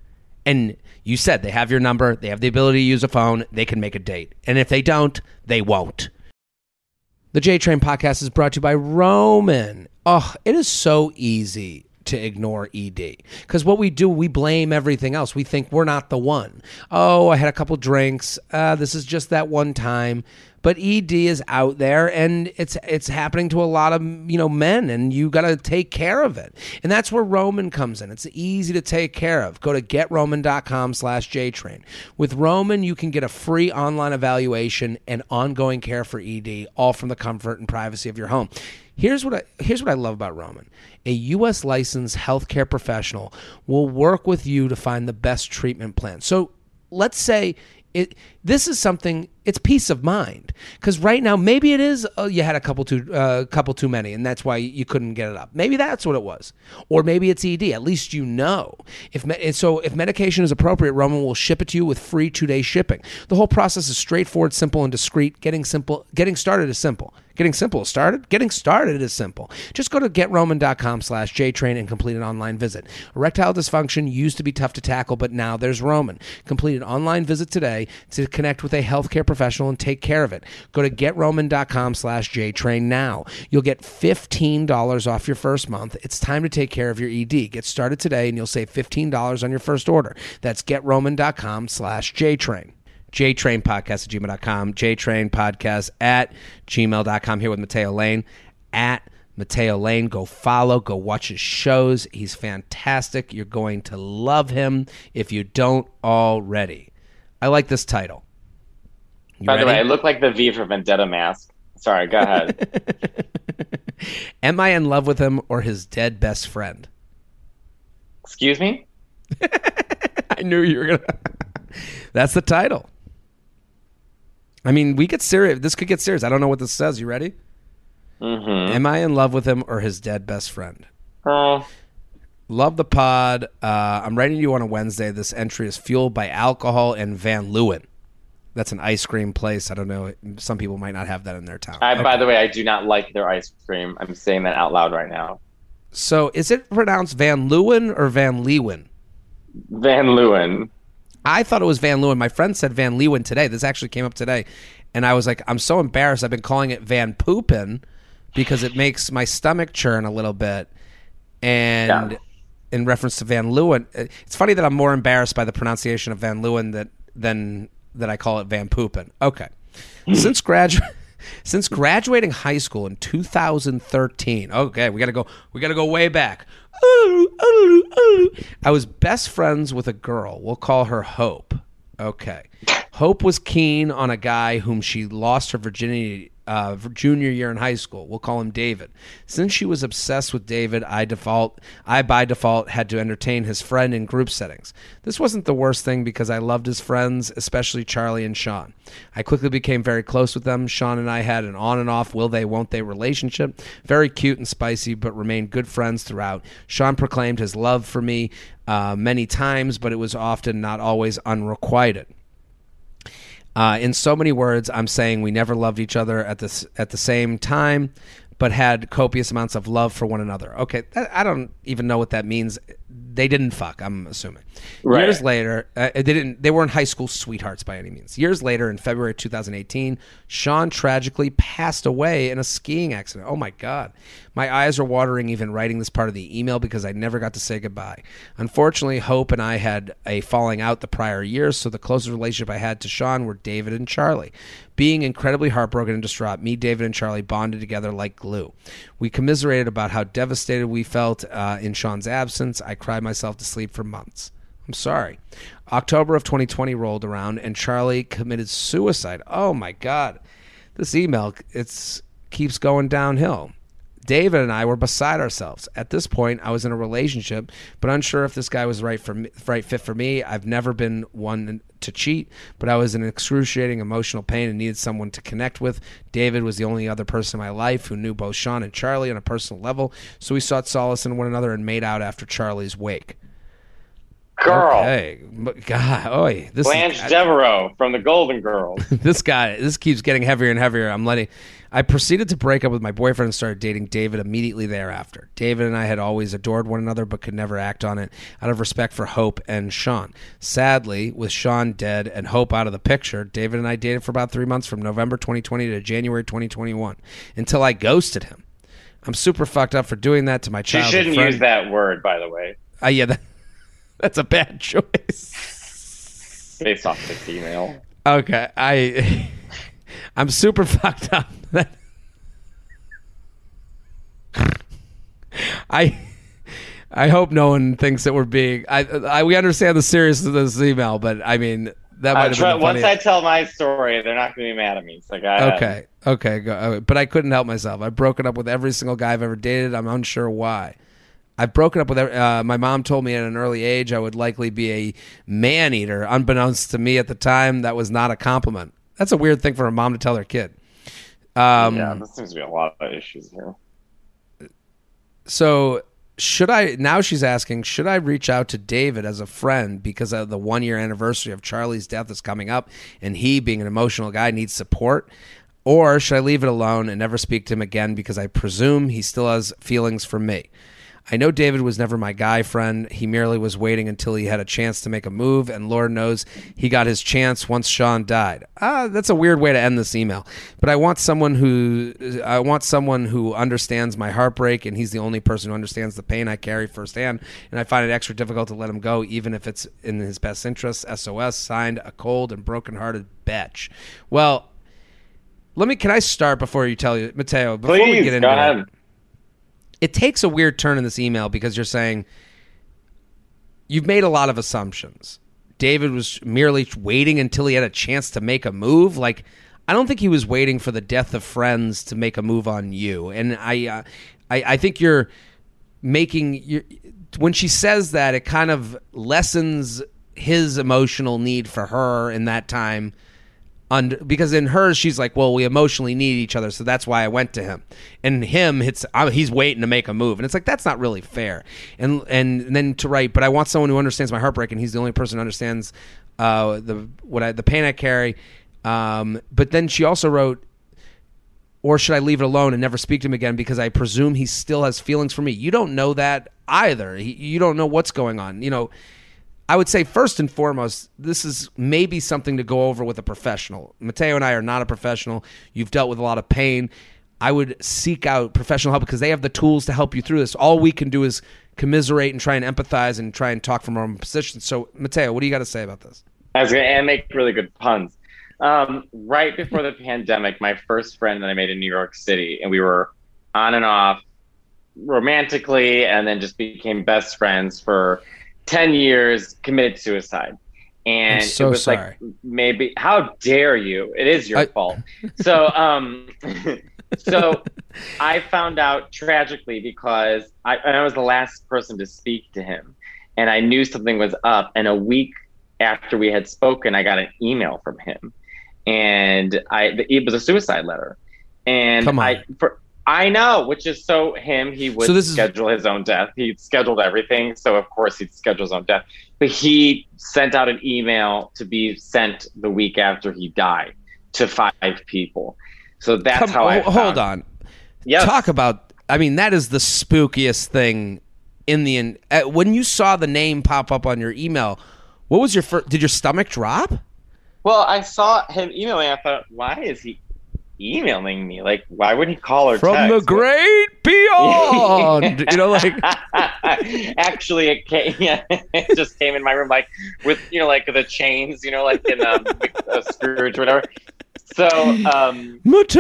A: And you said they have your number. They have the ability to use a phone. They can make a date. And if they don't, they won't. The J-Train podcast is brought to you by Roman. Oh, it is so easy to ignore E D. Because what we do, we blame everything else. We think we're not the one. Oh, I had a couple drinks. Uh, this is just that one time. But E D is out there, and it's it's happening to a lot of, you know, men, and you got to take care of it. And that's where Roman comes in. It's easy to take care of. Go to getroman.com slash JTrain. With Roman, you can get a free online evaluation and ongoing care for E D, all from the comfort and privacy of your home. Here's what I here's what I love about Roman. A U S licensed healthcare professional will work with you to find the best treatment plan. So let's say it. This is something. It's peace of mind, because right now maybe it is uh, you had a couple too uh, couple too many, and that's why you couldn't get it up. Maybe that's what it was, or maybe it's E D. At least you know. If me- so, if medication is appropriate, Roman will ship it to you with free two day shipping. The whole process is straightforward, simple, and discreet. Getting simple, getting started is simple. Getting simple is started. Getting started is simple. Just go to getroman.com slash JTrain and complete an online visit. Erectile dysfunction used to be tough to tackle, but now there's Roman. Complete an online visit today to connect with a healthcare professional and take care of it. Go to getroman.com slash JTrain now. You'll get fifteen dollars off your first month. It's time to take care of your E D. Get started today and you'll save fifteen dollars on your first order. That's getroman.com slash JTrain. JTrain podcast at gmail dot com. JTrain podcast at gmail dot com. Here with Matteo Lane at Matteo Lane. Go follow, go watch his shows. He's fantastic. You're going to love him if you don't already. I like this title. You
B: By
A: ready?
B: the way, I look like the V for Vendetta mask. Sorry, go ahead.
A: Am I in love with him or his dead best friend?
B: Excuse me?
A: I knew you were going to. That's the title. I mean, we get serious. This could get serious. I don't know what this says. You ready?
B: Mm-hmm.
A: Am I in love with him or his dead best friend?
B: Oh.
A: Love the pod. Uh, I'm writing to you on a Wednesday. This entry is fueled by alcohol and Van Leeuwen. That's an ice cream place. I don't know. Some people might not have that in their town.
B: I,
A: Okay.
B: By the way, I do not like their ice cream. I'm saying that out loud right now.
A: So is it pronounced Van Leeuwen or Van Leeuwen?
B: Van Leeuwen.
A: I thought it was Van Leeuwen. My friend said Van Leeuwen today. This actually came up today. And I was like, I'm so embarrassed. I've been calling it Van Poopin because it makes my stomach churn a little bit. And yeah. In reference to Van Leeuwen, it's funny that I'm more embarrassed by the pronunciation of Van Leeuwen that, than that I call it Van Poopin. Okay. Since gradu- Since graduating high school in two thousand thirteen, okay, we gotta go. We gotta go way back. I was best friends with a girl. We'll call her Hope. Okay. Hope was keen on a guy whom she lost her virginity uh, junior year in high school. We'll call him David. Since she was obsessed with David, I default, I by default had to entertain his friend in group settings. This wasn't the worst thing because I loved his friends, especially Charlie and Sean. I quickly became very close with them. Sean and I had an on and off will they, won't they relationship. Very cute and spicy, but remained good friends throughout. Sean proclaimed his love for me uh, many times, but it was often not always unrequited. Uh, in so many words, I'm saying we never loved each other at the, at the same time, but had copious amounts of love for one another. Okay, that, I don't even know what that means. They didn't fuck, I'm assuming. Right. Years later, uh, they didn't. They weren't high school sweethearts by any means. Years later, in February two thousand eighteen, Sean tragically passed away in a skiing accident. Oh my God. My eyes are watering even writing this part of the email because I never got to say goodbye. Unfortunately, Hope and I had a falling out the prior years, so the closest relationship I had to Sean were David and Charlie. Being incredibly heartbroken and distraught, me, David, and Charlie bonded together like glue. We commiserated about how devastated we felt uh, in Sean's absence. I cried myself to sleep for months. I'm sorry. October of twenty twenty rolled around, and Charlie committed suicide. Oh, my God. This email, it's keeps going downhill. David and I were beside ourselves. At this point, I was in a relationship, but unsure if this guy was right for me, right fit for me. I've never been one to cheat, but I was in excruciating emotional pain and needed someone to connect with. David was the only other person in my life who knew both Sean and Charlie on a personal level, so we sought solace in one another and made out after Charlie's wake.
B: Girl.
A: Okay. God, oy, this
B: Blanche
A: is,
B: Devereaux from the Golden Girls.
A: this guy, this keeps getting heavier and heavier. I'm letting. I proceeded to break up with my boyfriend and started dating David immediately thereafter. David and I had always adored one another but could never act on it out of respect for Hope and Sean. Sadly, with Sean dead and Hope out of the picture, David and I dated for about three months from November twenty twenty to January twenty twenty-one until I ghosted him. I'm super fucked up for doing that to my
B: She
A: childhood
B: shouldn't
A: friend.
B: use that word, by the way.
A: Uh, yeah, that, that's a bad choice.
B: Based off this email.
A: Okay, I, I'm super fucked up. I, I hope no one thinks that we're being. I, I we understand the seriousness of this email, but I mean that might have
B: try,
A: been
B: once
A: funny.
B: I tell my story, they're not going to be mad at me. So go ahead.
A: Okay, okay, go, but I couldn't help myself. I've broken up with every single guy I've ever dated. I'm unsure why. I've broken up with. Uh, my mom told me at an early age I would likely be a man eater. Unbeknownst to me at the time, that was not a compliment. That's a weird thing for a mom to tell her kid. Um,
B: yeah, there seems to be a lot of issues here.
A: So should I, now she's asking, should I reach out to David as a friend because of the one year anniversary of Charlie's death is coming up and he, being an emotional guy, needs support? Or should I leave it alone and never speak to him again because I presume he still has feelings for me? I know David was never my guy friend. He merely was waiting until he had a chance to make a move, and Lord knows he got his chance once Sean died. Ah, that's a weird way to end this email. But I want someone who I want someone who understands my heartbreak, and he's the only person who understands the pain I carry firsthand. And I find it extra difficult to let him go, even if it's in his best interest. S O S, signed, a cold and brokenhearted bitch. Well, let me. Can I start before you tell you, Mateo? Before
B: Please,
A: we get into
B: go ahead.
A: it. It takes a weird turn in this email because you're saying you've made a lot of assumptions. David was merely waiting until he had a chance to make a move. Like, I don't think he was waiting for the death of friends to make a move on you. And I, uh, I, I think you're making you're, when she says that, it kind of lessens his emotional need for her in that time. Under, because in hers, she's like, well, we emotionally need each other, so that's why I went to him. And him, it's, uh, he's waiting to make a move. And it's like, that's not really fair. And and then to write, but I want someone who understands my heartbreak, and he's the only person who understands uh, the what I, the pain I carry. Um, but then she also wrote, or should I leave it alone and never speak to him again because I presume he still has feelings for me? You don't know that either. He, you don't know what's going on. You know, I would say first and foremost, this is maybe something to go over with a professional. Mateo and I are not a professional. You've dealt with a lot of pain. I would seek out professional help because they have the tools to help you through this. All we can do is commiserate and try and empathize and try and talk from our own position. So, Mateo, what do you got to say about this?
B: I was going to make really good puns. Um, right before the pandemic, my first friend that I made in New York City, and we were on and off romantically and then just became best friends for ten years, committed suicide. And
A: I'm so
B: it was
A: sorry.
B: like, maybe, how dare you? It is your
A: I-
B: fault. So, um, so I found out tragically because I, and I was the last person to speak to him, and I knew something was up. And a week after we had spoken, I got an email from him, and I, it was a suicide letter. And
A: Come on.
B: I, for, I know, which is so him. He would
A: So this is-
B: schedule his own death. He scheduled everything. So, of course, he'd schedule his own death. But he sent out an email to be sent the week after he died to five people. So that's
A: Come,
B: how I
A: hold
B: found.
A: on.
B: Yes.
A: Talk about, I mean, that is the spookiest thing in the, in, uh, when you saw the name pop up on your email, what was your first, did your stomach drop?
B: Well, I saw him emailing. I thought, why is he emailing me? Like, why would he call or
A: From
B: text?
A: the great beyond. You know, like,
B: actually, it came. Yeah, it just came in my room, like with you know, like the chains, you know, like in um, uh, Scrooge or whatever. So, um,
A: Mateo!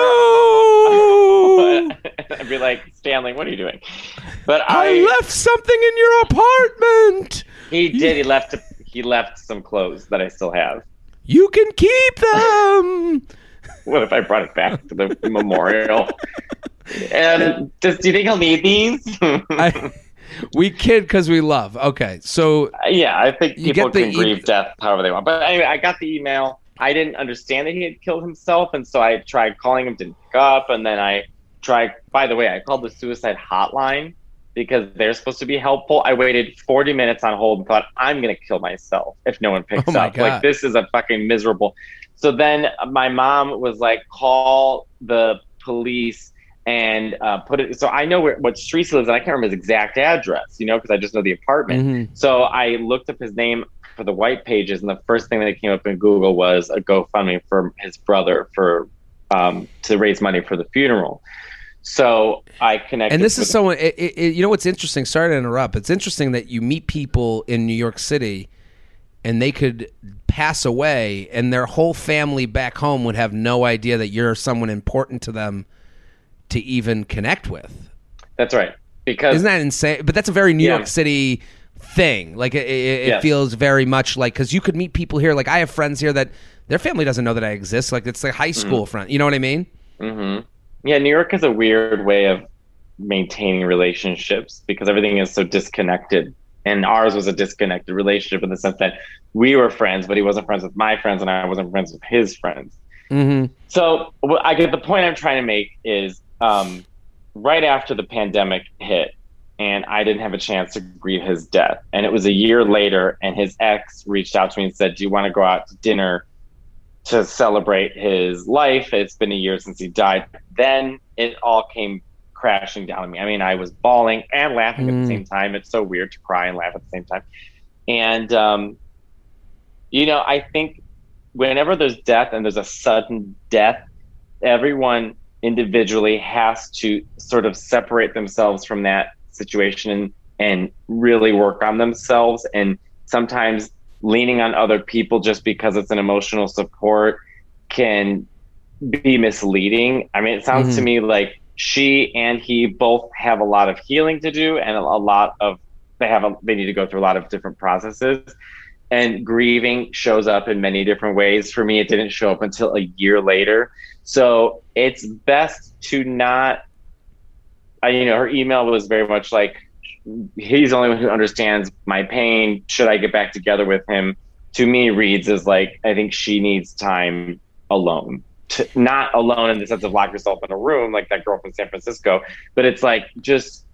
B: I remember I'd be like, Stanley, what are you doing? But I,
A: I left something in your apartment.
B: he did. He left. He left some clothes that I still have.
A: You can keep them.
B: What if I brought it back to the memorial? And does, do you think he'll need these?
A: I, we kid because we love. Okay, so
B: Yeah, I think
A: You
B: people
A: get the
B: can
A: e-
B: grieve death however they want. But anyway, I got the email. I didn't understand that he had killed himself, and so I tried calling him, didn't pick up, and then I tried. By the way, I called the suicide hotline because they're supposed to be helpful. I waited forty minutes on hold and thought, I'm going to kill myself if no one picks
A: Oh my
B: up.
A: God.
B: Like, this is a fucking miserable. So then my mom was like, call the police and uh, put it. So I know where, what street he lives in. I can't remember his exact address, you know, because I just know the apartment.
A: Mm-hmm.
B: So I looked up his name for the white pages, and the first thing that came up in Google was a GoFundMe for his brother for um, to raise money for the funeral. So I connected.
A: And this is
B: with
A: so, it, it, you know what's interesting? Sorry to interrupt. It's interesting that you meet people in New York City and they could pass away and their whole family back home would have no idea that you're someone important to them to even connect with.
B: That's right. Because
A: isn't that insane? But that's a very New
B: yeah.
A: York City thing. Like it, it,
B: yes.
A: it feels very much like, because you could meet people here. Like I have friends here that their family doesn't know that I exist. Like it's like high school mm-hmm. friend. You know what I mean?
B: Mm-hmm. Yeah, New York is a weird way of maintaining relationships because everything is so disconnected. And ours was a disconnected relationship in the sense that we were friends, but he wasn't friends with my friends and I wasn't friends with his friends.
A: Mm-hmm.
B: So I get the point I'm trying to make is um, right after the pandemic hit and I didn't have a chance to grieve his death. And it was a year later and his ex reached out to me and said, do you want to go out to dinner to celebrate his life? It's been a year since he died. Then it all came crashing down on me. I mean, I was bawling and laughing mm. at the same time. It's so weird to cry and laugh at the same time. And, um, you know, I think whenever there's death and there's a sudden death, everyone individually has to sort of separate themselves from that situation and, and really work on themselves. And sometimes leaning on other people just because it's an emotional support can be misleading. I mean, it sounds mm-hmm. to me like she and he both have a lot of healing to do and a, a lot of, they have a, they need to go through a lot of different processes. And grieving shows up in many different ways. For me, it didn't show up until a year later. So it's best to not, uh, you know, her email was very much like, he's the only one who understands my pain. Should I get back together with him? To me, reads as like, I think she needs time alone. To, not alone in the sense of lock yourself in a room like that girl from San Francisco, but it's like just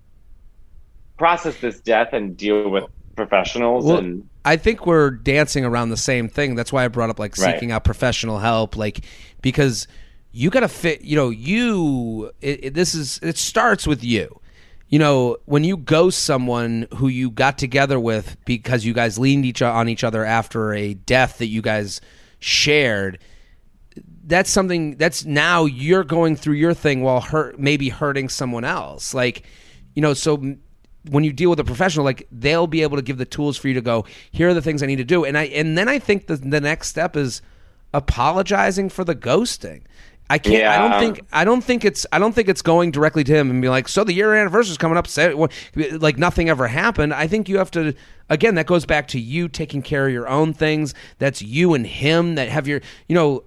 B: process this death and deal with professionals.
A: Well,
B: and
A: I think we're dancing around the same thing. That's why I brought up like seeking
B: right.
A: out professional help, like because you got to fit. You know, you it, it, this is it starts with you. You know, when you ghost someone who you got together with because you guys leaned each on each other after a death that you guys shared, that's something that's now you're going through your thing while hurt, maybe hurting someone else. Like, you know, so when you deal with a professional, like they'll be able to give the tools for you to go, here are the things I need to do. And I and then I think the the next step is apologizing for the ghosting. I can't.
B: Yeah.
A: I don't think. I don't think it's. I don't think it's going directly to him and be like, "So the year anniversary is coming up." Say, like nothing ever happened. I think you have to. Again, that goes back to you taking care of your own things. That's you and him that have your. You know.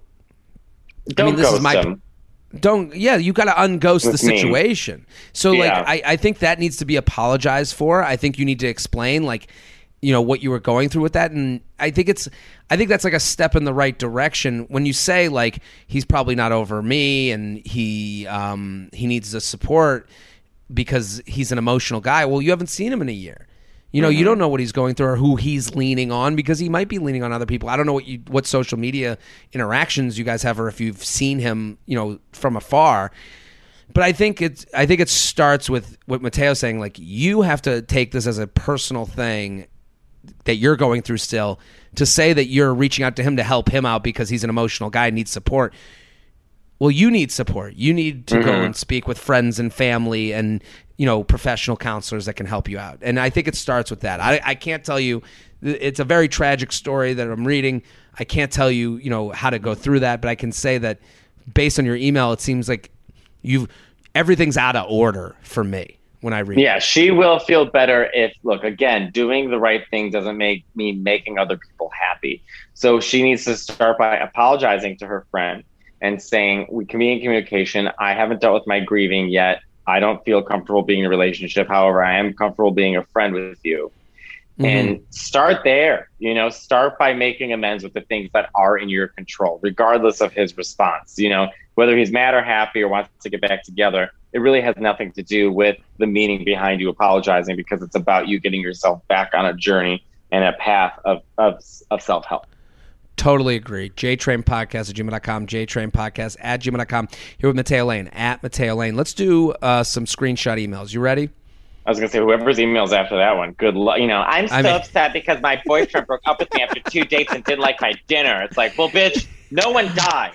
B: Don't
A: I mean, this
B: ghost
A: is my.
B: him.
A: Don't. Yeah, you got to unghost
B: With
A: the situation.
B: Me.
A: So,
B: yeah.
A: like, I, I think that needs to be apologized for. I think you need to explain, like, you know, what you were going through with that, and I think it's. I think that's like a step in the right direction when you say like he's probably not over me and he um, he needs the support because he's an emotional guy. Well, you haven't seen him in a year. You know, mm-hmm. you don't know what he's going through or who he's leaning on because he might be leaning on other people. I don't know what you what social media interactions you guys have or if you've seen him, you know, from afar. But I think it's I think it starts with what Matteo's saying. Like you have to take this as a personal thing that you're going through still. To say that you're reaching out to him to help him out because he's an emotional guy and needs support. Well, you need support. You need to mm-hmm. go and speak with friends and family and, you know, professional counselors that can help you out. And I think it starts with that. I, I can't tell you, it's a very tragic story that I'm reading. I can't tell you, you know, how to go through that, but I can say that based on your email, it seems like you've, everything's out of order for me. When I read
B: yeah,
A: it.
B: She will feel better if, look, again, doing the right thing doesn't make mean making other people happy. So she needs to start by apologizing to her friend and saying, we can be in communication. I haven't dealt with my grieving yet. I don't feel comfortable being in a relationship. However, I am comfortable being a friend with you. Mm-hmm. And start there, you know, start by making amends with the things that are in your control, regardless of his response, you know, whether he's mad or happy or wants to get back together. It really has nothing to do with the meaning behind you apologizing, because it's about you getting yourself back on a journey and a path of, of, of self-help.
A: Totally agree. JTrain Podcast at gmail dot com, JTrain Podcast at gmail dot com. Here with Mateo Lane, at Mateo Lane. Let's do uh, some screenshot emails. You ready?
B: I was going to say, whoever's emails after that one, good luck. You know, I'm so I mean, upset because my boyfriend broke up with me after two dates and didn't like my dinner. It's like, well, bitch, no one died.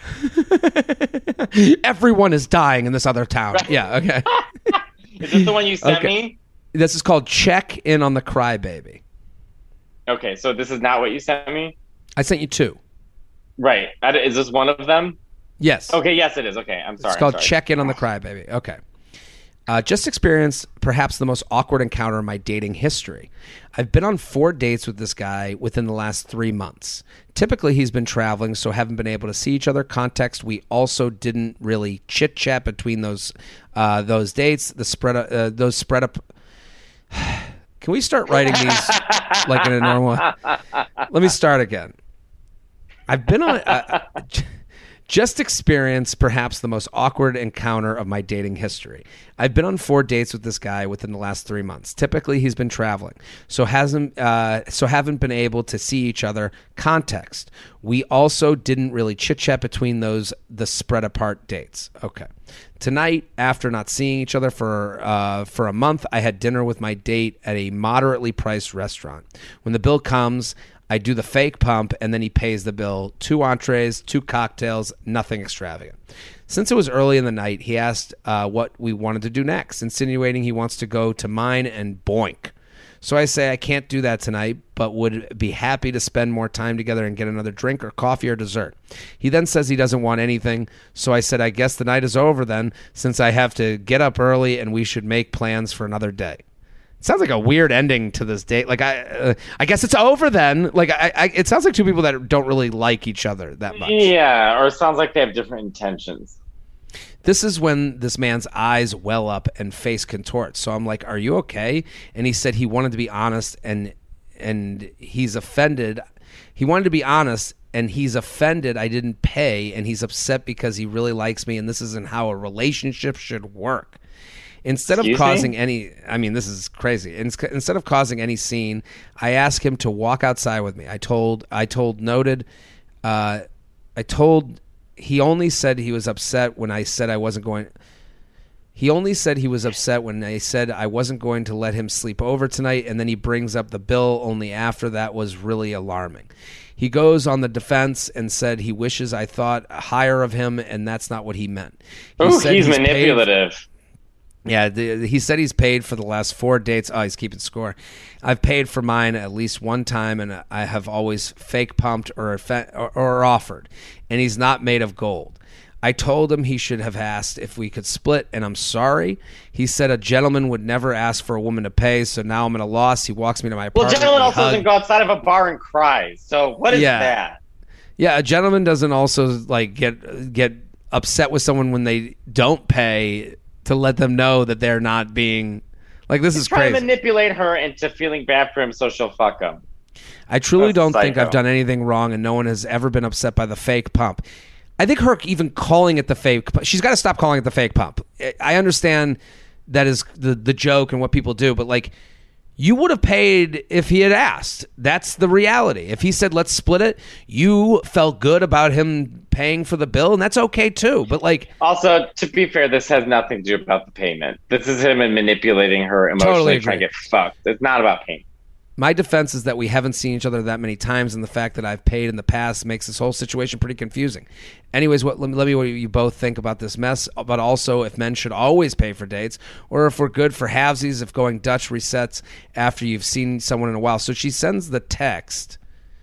A: Everyone is dying in this other town. Right. Yeah, okay.
B: Is this the one you sent
A: okay.
B: me?
A: This is called Check In on the Crybaby.
B: Okay, so this is not what you sent me?
A: I sent you two.
B: Right. Is this one of them?
A: Yes.
B: Okay, yes, it is. Okay, I'm sorry.
A: It's called
B: sorry.
A: Check In on the Crybaby. Okay. Uh, just experienced perhaps the most awkward encounter in my dating history. I've been on four dates with this guy within the last three months. Typically, he's been traveling, so haven't been able to see each other. Context, we also didn't really chit-chat between those uh, those dates. The spread, uh, those spread up... Can we start writing these like in a normal... Let me start again. I've been on... Uh, Just experienced perhaps the most awkward encounter of my dating history. I've been on four dates with this guy within the last three months. Typically, he's been traveling, so hasn't uh, so haven't been able to see each other. Context: we also didn't really chit chat between those the spread apart dates. Okay. Tonight, after not seeing each other for uh, for a month, I had dinner with my date at a moderately priced restaurant. When the bill comes, I do the fake pump, and then he pays the bill. Two entrees, two cocktails, nothing extravagant. Since it was early in the night, he asked uh, what we wanted to do next, insinuating he wants to go to mine and boink. So I say I can't do that tonight, but would be happy to spend more time together and get another drink or coffee or dessert. He then says he doesn't want anything, so I said I guess the night is over then, since I have to get up early and we should make plans for another day. Sounds like a weird ending to this date. Like I, uh, I guess it's over then. Like I, I, it sounds like two people that don't really like each other that much.
B: Yeah, or it sounds like they have different intentions.
A: This is when this man's eyes well up and face contorts. So I'm like, "Are you okay?" And he said he wanted to be honest, and and he's offended. He wanted to be honest, and he's offended I didn't pay, and he's upset because he really likes me, and this isn't how a relationship should work. Instead
B: Excuse
A: of causing
B: me?
A: any, I mean, this is crazy. Instead of causing any scene, I asked him to walk outside with me. I told, I told noted, uh, I told, he only said he was upset when I said I wasn't going. He only said he was upset when I said I wasn't going to let him sleep over tonight, and then he brings up the bill only after. That was really alarming. He goes on the defense and said he wishes I thought higher of him, and that's not what he meant. He
B: Ooh,
A: said
B: he's,
A: he's
B: manipulative.
A: Paid, Yeah, the, he said he's paid for the last four dates. Oh, he's keeping score. I've paid for mine at least one time, and I have always fake pumped or, or, or offered, and he's not made of gold. I told him he should have asked if we could split, and I'm sorry. He said a gentleman would never ask for a woman to pay, so now I'm at a loss. He walks me to my apartment.
B: Well, a gentleman also hug. doesn't go outside of a bar and cry, so what is
A: yeah.
B: that?
A: Yeah, a gentleman doesn't also like get get upset with someone when they don't pay to let them know that they're not being like this
B: He's
A: is
B: trying
A: crazy.
B: to manipulate her into feeling bad for him, so she'll fuck him.
A: I truly
B: That's
A: don't
B: psycho.
A: think I've done anything wrong, and no one has ever been upset by the fake pump. I think her even calling it the fake, she's got to stop calling it the fake pump. I understand that is the the joke and what people do, but like, you would have paid if he had asked. That's the reality. If he said, let's split it, you felt good about him paying for the bill, and that's okay too. But like,
B: also, to be fair, this has nothing to do about the payment. This is him manipulating her emotionally,
A: totally
B: trying to get fucked. It's not about payment.
A: My defense is that we haven't seen each other that many times, and the fact that I've paid in the past makes this whole situation pretty confusing. Anyways, what, let me let me what you both think about this mess, but also if men should always pay for dates, or if we're good for halvesies if going Dutch resets after you've seen someone in a while. So she sends the text.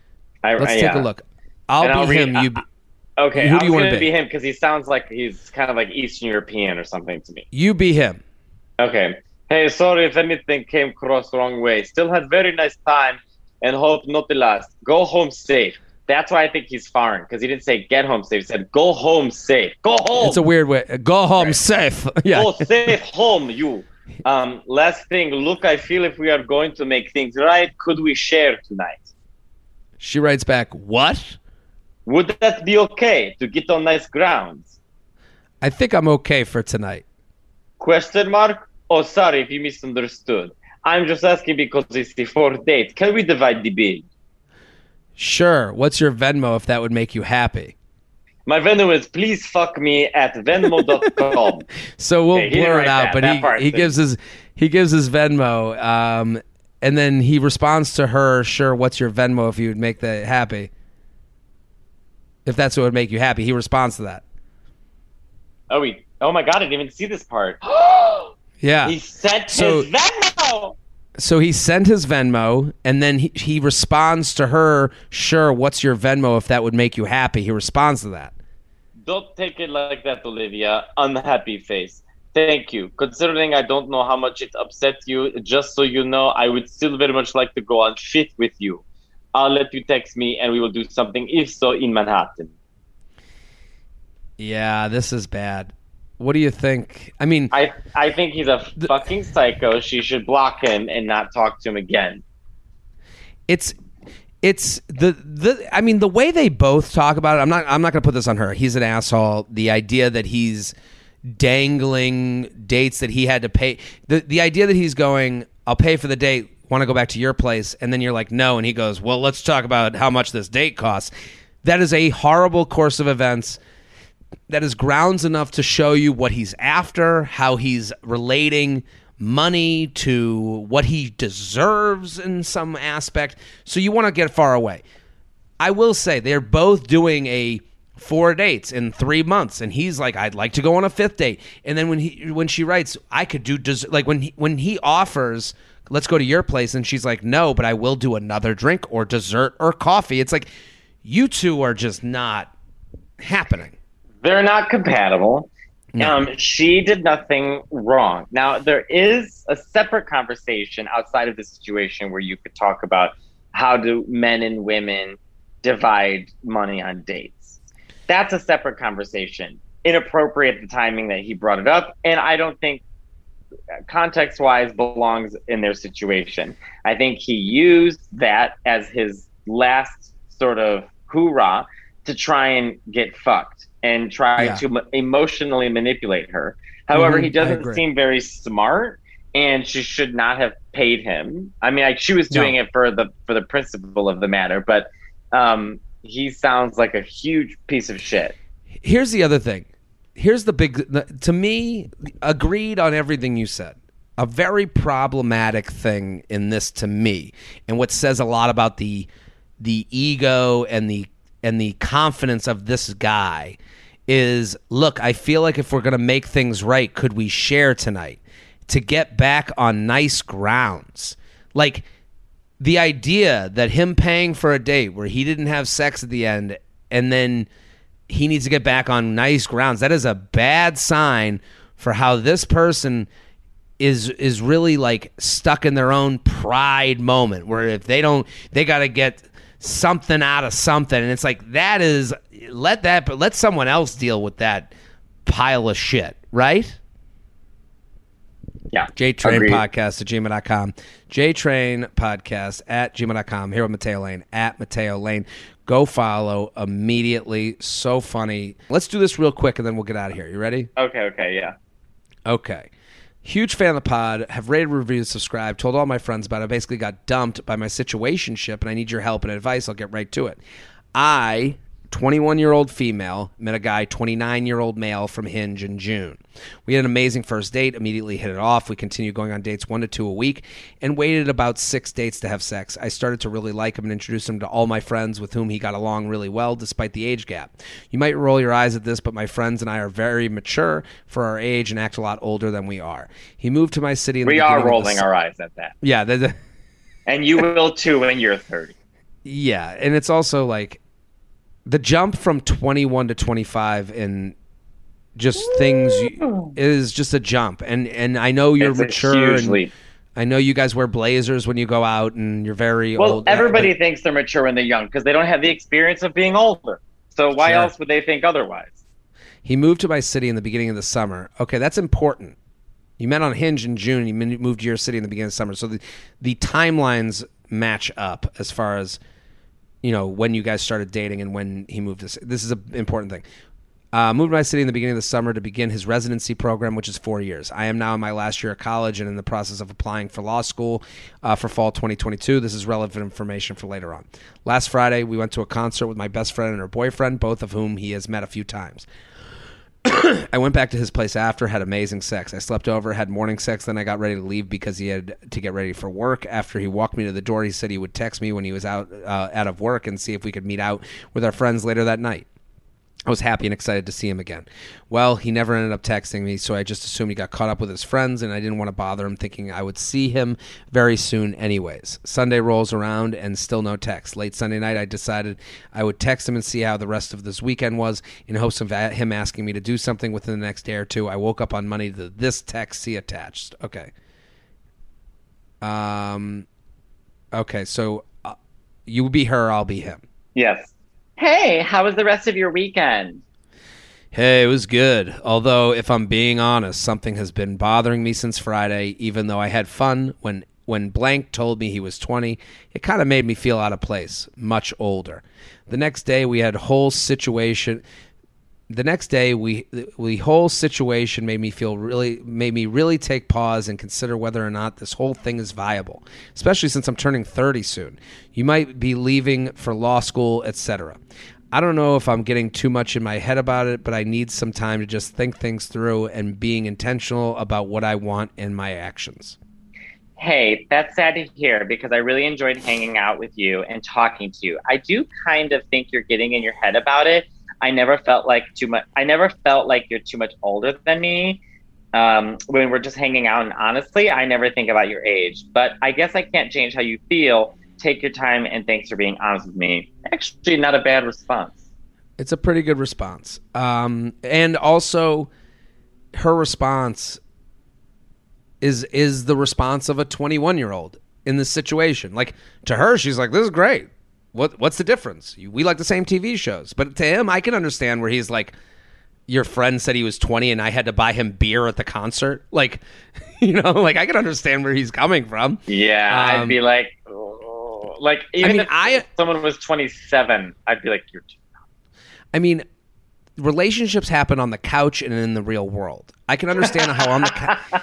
B: I,
A: Let's
B: I,
A: take
B: yeah.
A: a look. I'll
B: and
A: be
B: I'll
A: him.
B: Read,
A: you. Be,
B: okay,
A: who
B: I
A: do
B: was
A: you want
B: going
A: to
B: to be him because he sounds like he's kind of like Eastern European or something to me.
A: You be him.
B: Okay. Hey, sorry if anything came across the wrong way. Still had very nice time and hope not the last. Go home safe. That's why I think he's foreign, because he didn't say get home safe. He said go home safe. Go home.
A: It's a weird way. Go home
B: right.
A: safe. Yeah.
B: Go safe home, you. Um, last thing, look, I feel if we are going to make things right, could we share tonight?
A: She writes back, what?
B: Would that be okay to get on nice grounds?
A: I think I'm okay for tonight.
B: Question mark? Oh, sorry if you misunderstood. I'm just asking because it's the fourth date. Can we divide the bill?
A: Sure. What's your Venmo if that would make you happy?
B: My Venmo is please fuck me at venmo dot com.
A: So we'll
B: Okay, he
A: blur
B: didn't
A: it
B: write
A: out,
B: that.
A: but
B: That
A: he,
B: part
A: he
B: didn't.
A: gives his he gives his Venmo, um, and then he responds to her, sure, what's your Venmo if you would make that happy? If that's what would make you happy. He responds to that.
B: Oh, we, oh my God, I didn't even see this part.
A: Yeah.
B: He sent
A: So-
B: his Venmo.
A: So he sent his Venmo, and then he, he responds to her, sure, what's your Venmo if that would make you happy? He responds to that.
B: Don't take it like that, Olivia. Unhappy face. Thank you. Considering I don't know how much it upset you, just so you know, I would still very much like to go on fit with you. I'll let you text me and we will do something, if so, in Manhattan.
A: Yeah, this is bad. What do you think? I mean,
B: I I think he's a fucking psycho. She should block him and not talk to him again.
A: it's it's the the I mean the way they both talk about it. I'm not I'm not going to put this on her. He's an asshole. The idea that he's dangling dates that he had to pay. The the idea that he's going, I'll pay for the date. Want to go back to your place, and then you're like, no, and he goes, well, let's talk about how much this date costs. That is a horrible course of events. That is grounds enough to show you what he's after, how he's relating money to what he deserves in some aspect. So you want to get far away. I will say they're both doing a four dates in three months, and he's like, I'd like to go on a fifth date. And then when he when she writes, I could do des-, like when he, when he offers, let's go to your place, and she's like, no, but I will do another drink or dessert or coffee. It's like you two are just not happening.
B: They're not compatible.
A: No.
B: Um, she did nothing wrong. Now, there is a separate conversation outside of the situation where you could talk about how do men and women divide money on dates. That's a separate conversation. Inappropriate the timing that he brought it up, and I don't think context-wise belongs in their situation. I think he used that as his last sort of hoorah to try and get fucked and try
A: Yeah.
B: to mo- emotionally manipulate her. However,
A: Mhm,
B: he
A: I
B: doesn't
A: agree.
B: seem very smart, and she should not have paid him. I mean, like, she was doing
A: No.
B: it for the for the principle of the matter, but um, he sounds like a huge piece of shit.
A: Here's the other thing. Here's the big, the, to me, agreed on everything you said. A very problematic thing in this to me, and what says a lot about the the ego and the and the confidence of this guy is, look, I feel like if we're going to make things right, could we share tonight to get back on nice grounds? Like, the idea that him paying for a date where he didn't have sex at the end and then he needs to get back on nice grounds, that is a bad sign for how this person is is really like stuck in their own pride moment, where if they don't, they got to get something out of something, and it's like, that is, let that but let someone else deal with that pile of shit, right?
B: Yeah.
A: JTrain
B: Agreed.
A: Podcast at gmail dot com. JTrain Podcast at gmail dot com. Here with Mateo Lane at Mateo Lane. Go follow immediately. So funny. Let's do this real quick and then we'll get out of here. You ready?
B: Okay, okay, yeah.
A: Okay. Huge fan of the pod. Have rated, reviewed, subscribed. Told all my friends about it. I basically got dumped by my situationship and I need your help and advice. I'll get right to it. I, twenty-one-year-old female, met a guy, twenty-nine-year-old male from Hinge in June. We had an amazing first date, immediately hit it off. We continued going on dates one to two a week and waited about six dates to have sex. I started to really like him and introduced him to all my friends with whom he got along really well despite the age gap. You might roll your eyes at this, but my friends and I are very mature for our age and act a lot older than we are. He moved to my city. In
B: We
A: the
B: are
A: beginning of
B: rolling
A: the-
B: our eyes at that.
A: Yeah, the, the,
B: And you will too when you're thirty.
A: yeah, and it's also like the jump from twenty-one to twenty-five in just things you, is just a jump. And and I know you're
B: It's
A: mature.
B: a huge
A: and
B: leap.
A: I know you guys wear blazers when you go out, and you're very
B: Well,
A: old.
B: everybody
A: but-
B: thinks they're mature when they're young because they don't have the experience of being older. So why
A: Sure.
B: else would they think otherwise?
A: He moved to my city in the beginning of the summer. Okay, that's important. You met on Hinge in June. You moved to your city in the beginning of summer. So the, the timelines match up as far as, you know, when you guys started dating and when he moved this. This is an important thing. Uh, moved to my city in the beginning of the summer to begin his residency program, which is four years. I am now in my last year of college and in the process of applying for law school uh, for fall twenty twenty-two. This is relevant information for later on. Last Friday, we went to a concert with my best friend and her boyfriend, both of whom he has met a few times. I went back to his place after, had amazing sex. I slept over, had morning sex, then I got ready to leave because he had to get ready for work. After he walked me to the door, he said he would text me when he was out uh, out of work and see if we could meet out with our friends later that night. I was happy and excited to see him again. Well, he never ended up texting me, so I just assumed he got caught up with his friends, and I didn't want to bother him, thinking I would see him very soon anyways. Sunday rolls around, and still no text. Late Sunday night, I decided I would text him and see how the rest of this weekend was, in hopes of him asking me to do something within the next day or two. I woke up on Monday to this text, see attached. Okay. Um. Okay, so uh, you be her, I'll be him.
B: Yes. Hey, how was the rest of your weekend?
A: Hey, it was good. Although, if I'm being honest, something has been bothering me since Friday. Even though I had fun when when Blank told me he was twenty, it kind of made me feel out of place, much older. The next day, we had whole situation. The next day, we the whole situation made me feel really made me really take pause and consider whether or not this whole thing is viable, especially since I'm turning thirty soon. You might be leaving for law school, et cetera. I don't know if I'm getting too much in my head about it, but I need some time to just think things through and being intentional about what I want in my actions.
B: Hey, that's sad to hear because I really enjoyed hanging out with you and talking to you. I do kind of think you're getting in your head about it. I never felt like too much. I never felt like you're too much older than me um, when we're just hanging out. And honestly, I never think about your age. But I guess I can't change how you feel. Take your time, and thanks for being honest with me. Actually, not a bad response.
A: It's a pretty good response. Um, and also, her response is is the response of a twenty-one-year-old in this situation. Like, to her, she's like, this is great. What What's the difference? We like the same T V shows. But to him, I can understand where he's like, your friend said he was twenty and I had to buy him beer at the concert. Like, you know, like I can understand where he's coming from.
B: Yeah, um, I'd be like, oh. like even I mean, if I, someone was twenty-seven, I'd be like, you're too young.
A: I mean, relationships happen on the couch and in the real world. I can understand how on the couch,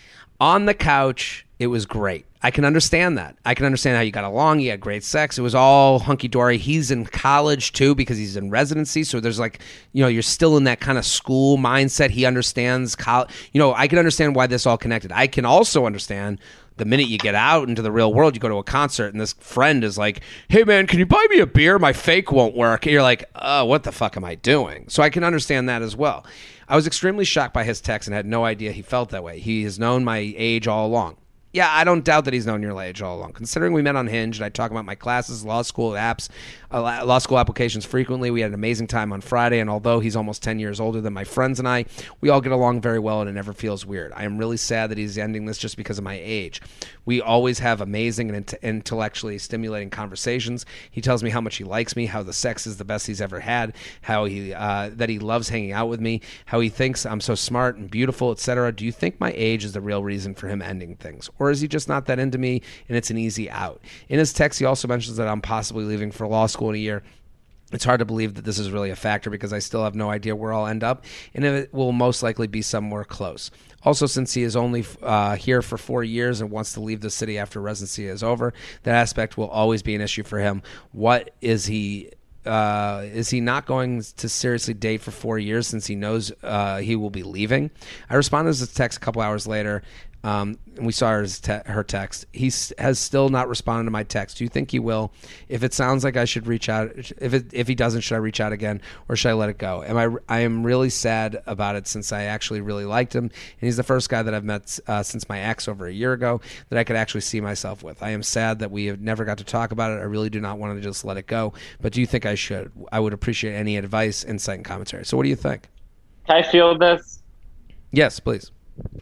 A: on the couch, it was great. I can understand that. I can understand how you got along. You had great sex. It was all hunky-dory. He's in college, too, because he's in residency. So there's like, you know, you're still in that kind of school mindset. He understands college. You know, I can understand why this all connected. I can also understand the minute you get out into the real world, you go to a concert, and this friend is like, hey, man, can you buy me a beer? My fake won't work. And you're like, oh, what the fuck am I doing? So I can understand that as well. I was extremely shocked by his text and had no idea he felt that way. He has known my age all along. Yeah, I don't doubt that he's known your age all along. Considering we met on Hinge and I talk about my classes, law school apps, uh, law school applications frequently, we had an amazing time on Friday, and although he's almost ten years older than my friends and I, we all get along very well and it never feels weird. I am really sad that he's ending this just because of my age. We always have amazing and int- intellectually stimulating conversations. He tells me how much he likes me, how the sex is the best he's ever had, how he uh, that he loves hanging out with me, how he thinks I'm so smart and beautiful, et cetera. Do you think my age is the real reason for him ending things? Or is he just not that into me and it's an easy out? In his text, he also mentions that I'm possibly leaving for law school in a year. It's hard to believe that this is really a factor because I still have no idea where I'll end up, and it will most likely be somewhere close. Also, since he is only uh, here for four years and wants to leave the city after residency is over, that aspect will always be an issue for him. What is he... Uh, is he not going to seriously date for four years since he knows uh, he will be leaving? I responded to his text a couple hours later, um, and we saw her, te- her text. He s- has still not responded to my text. Do you think he will? If it sounds like I should reach out, if it, if he doesn't, should I reach out again, or should I let it go? Am I? I am really sad about it since I actually really liked him, and he's the first guy that I've met uh, since my ex over a year ago that I could actually see myself with. I am sad that we have never got to talk about it. I really do not want to just let it go. But do you think I should? I would appreciate any advice, insight, and commentary. So what do you think?
B: Can I feel this?
A: Yes, please.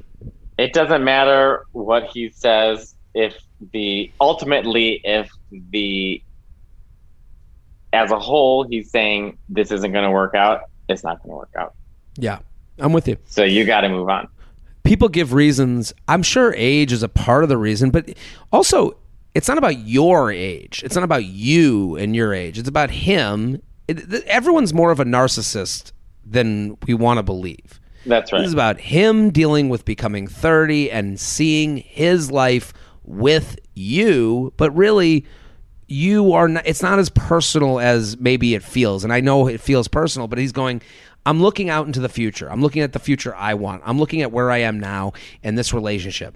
B: It doesn't matter what he says if the ultimately if the as a whole he's saying this isn't going to work out, it's not going to work out.
A: Yeah, I'm with you.
B: So you got to move on.
A: people give reasons. I'm sure age is a part of the reason, but also it's not about your age. It's not about you and your age. It's about him. It, everyone's more of a narcissist than we want to believe.
B: That's right.
A: This is about him dealing with becoming thirty and seeing his life with you, but really you are not, it's not as personal as maybe it feels. And I know it feels personal, but he's going, I'm looking out into the future. I'm looking at the future I want. I'm looking at where I am now in this relationship.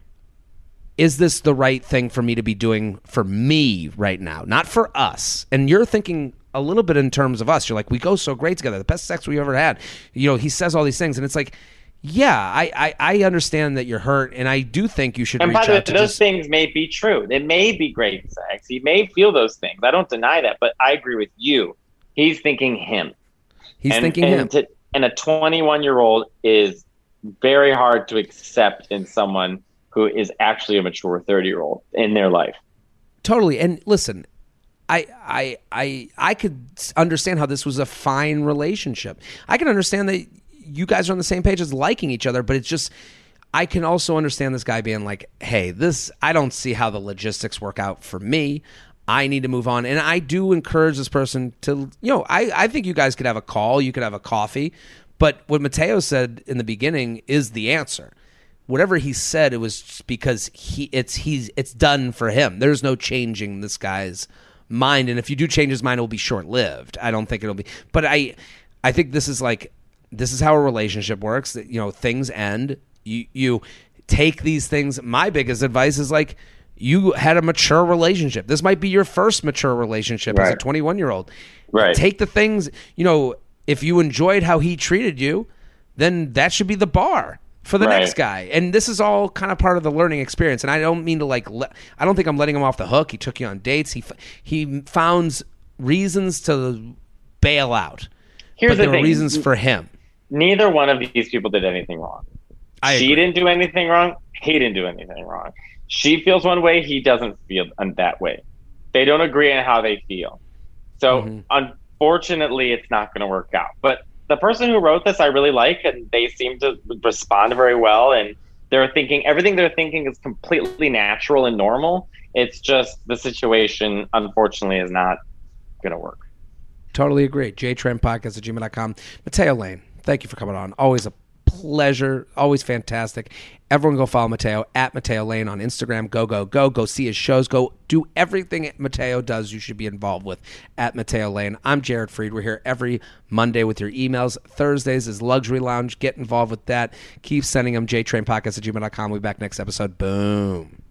A: Is this the right thing for me to be doing for me right now? Not for us. And you're thinking a little bit in terms of us. You're like, we go so great together. The best sex we ever had. You know, he says all these things. And it's like, yeah, I, I, I understand that you're hurt. And I do think you should
B: and
A: reach
B: by the way,
A: out to
B: those
A: just,
B: things may be true. It may be great sex. He may feel those things. I don't deny that. But I agree with you. He's thinking him.
A: He's
B: and,
A: thinking
B: and
A: him.
B: To, and a twenty-one-year-old is very hard to accept in someone who is actually a mature thirty-year-old in their life.
A: Totally. And listen, I I I I could understand how this was a fine relationship. I can understand that you guys are on the same page as liking each other, but it's just, I can also understand this guy being like, hey, this, I don't see how the logistics work out for me. I need to move on. And I do encourage this person to, you know, I, I think you guys could have a call, you could have a coffee, but what Mateo said in the beginning is the answer. Whatever he said, it was just because he it's he's it's done for him. There's no changing this guy's mind, and if you do change his mind, it will be short lived. I don't think it'll be. But I, I think this is like this is how a relationship works. That you know things end. You you take these things. My biggest advice is like you had a mature relationship. This might be your first mature relationship
B: right.
A: as a twenty-one year old.
B: Right.
A: Take the things. You know, if you enjoyed how he treated you, then that should be the bar for the
B: right.
A: next guy. And this is all kind of part of the learning experience. And I don't mean to like, le- I don't think I'm letting him off the hook. He took you on dates. He, f- he found reasons to bail out.
B: Here's
A: but
B: the
A: there
B: thing.
A: were reasons for him.
B: Neither one of these people did anything wrong.
A: I
B: she
A: agree.
B: didn't do anything wrong. He didn't do anything wrong. She feels one way. He doesn't feel that way. They don't agree on how they feel. So
A: Mhm.
B: unfortunately, it's not going to work out. But the person who wrote this, I really like, and they seem to respond very well. And they're thinking, everything they're thinking is completely natural and normal. It's just the situation, unfortunately, is not going to work.
A: Totally agree. J Train Podcast at gmail dot com. Mateo Lane, thank you for coming on. Always a pleasure. Always fantastic. Everyone go follow Mateo at Mateo Lane on Instagram. Go, go, go. Go see his shows. Go do everything Mateo does you should be involved with at Mateo Lane. I'm Jared Freed. We're here every Monday with your emails. Thursdays is Luxury Lounge. Get involved with that. Keep sending them. J Train Podcast at gmail dot com. We'll be back next episode. Boom.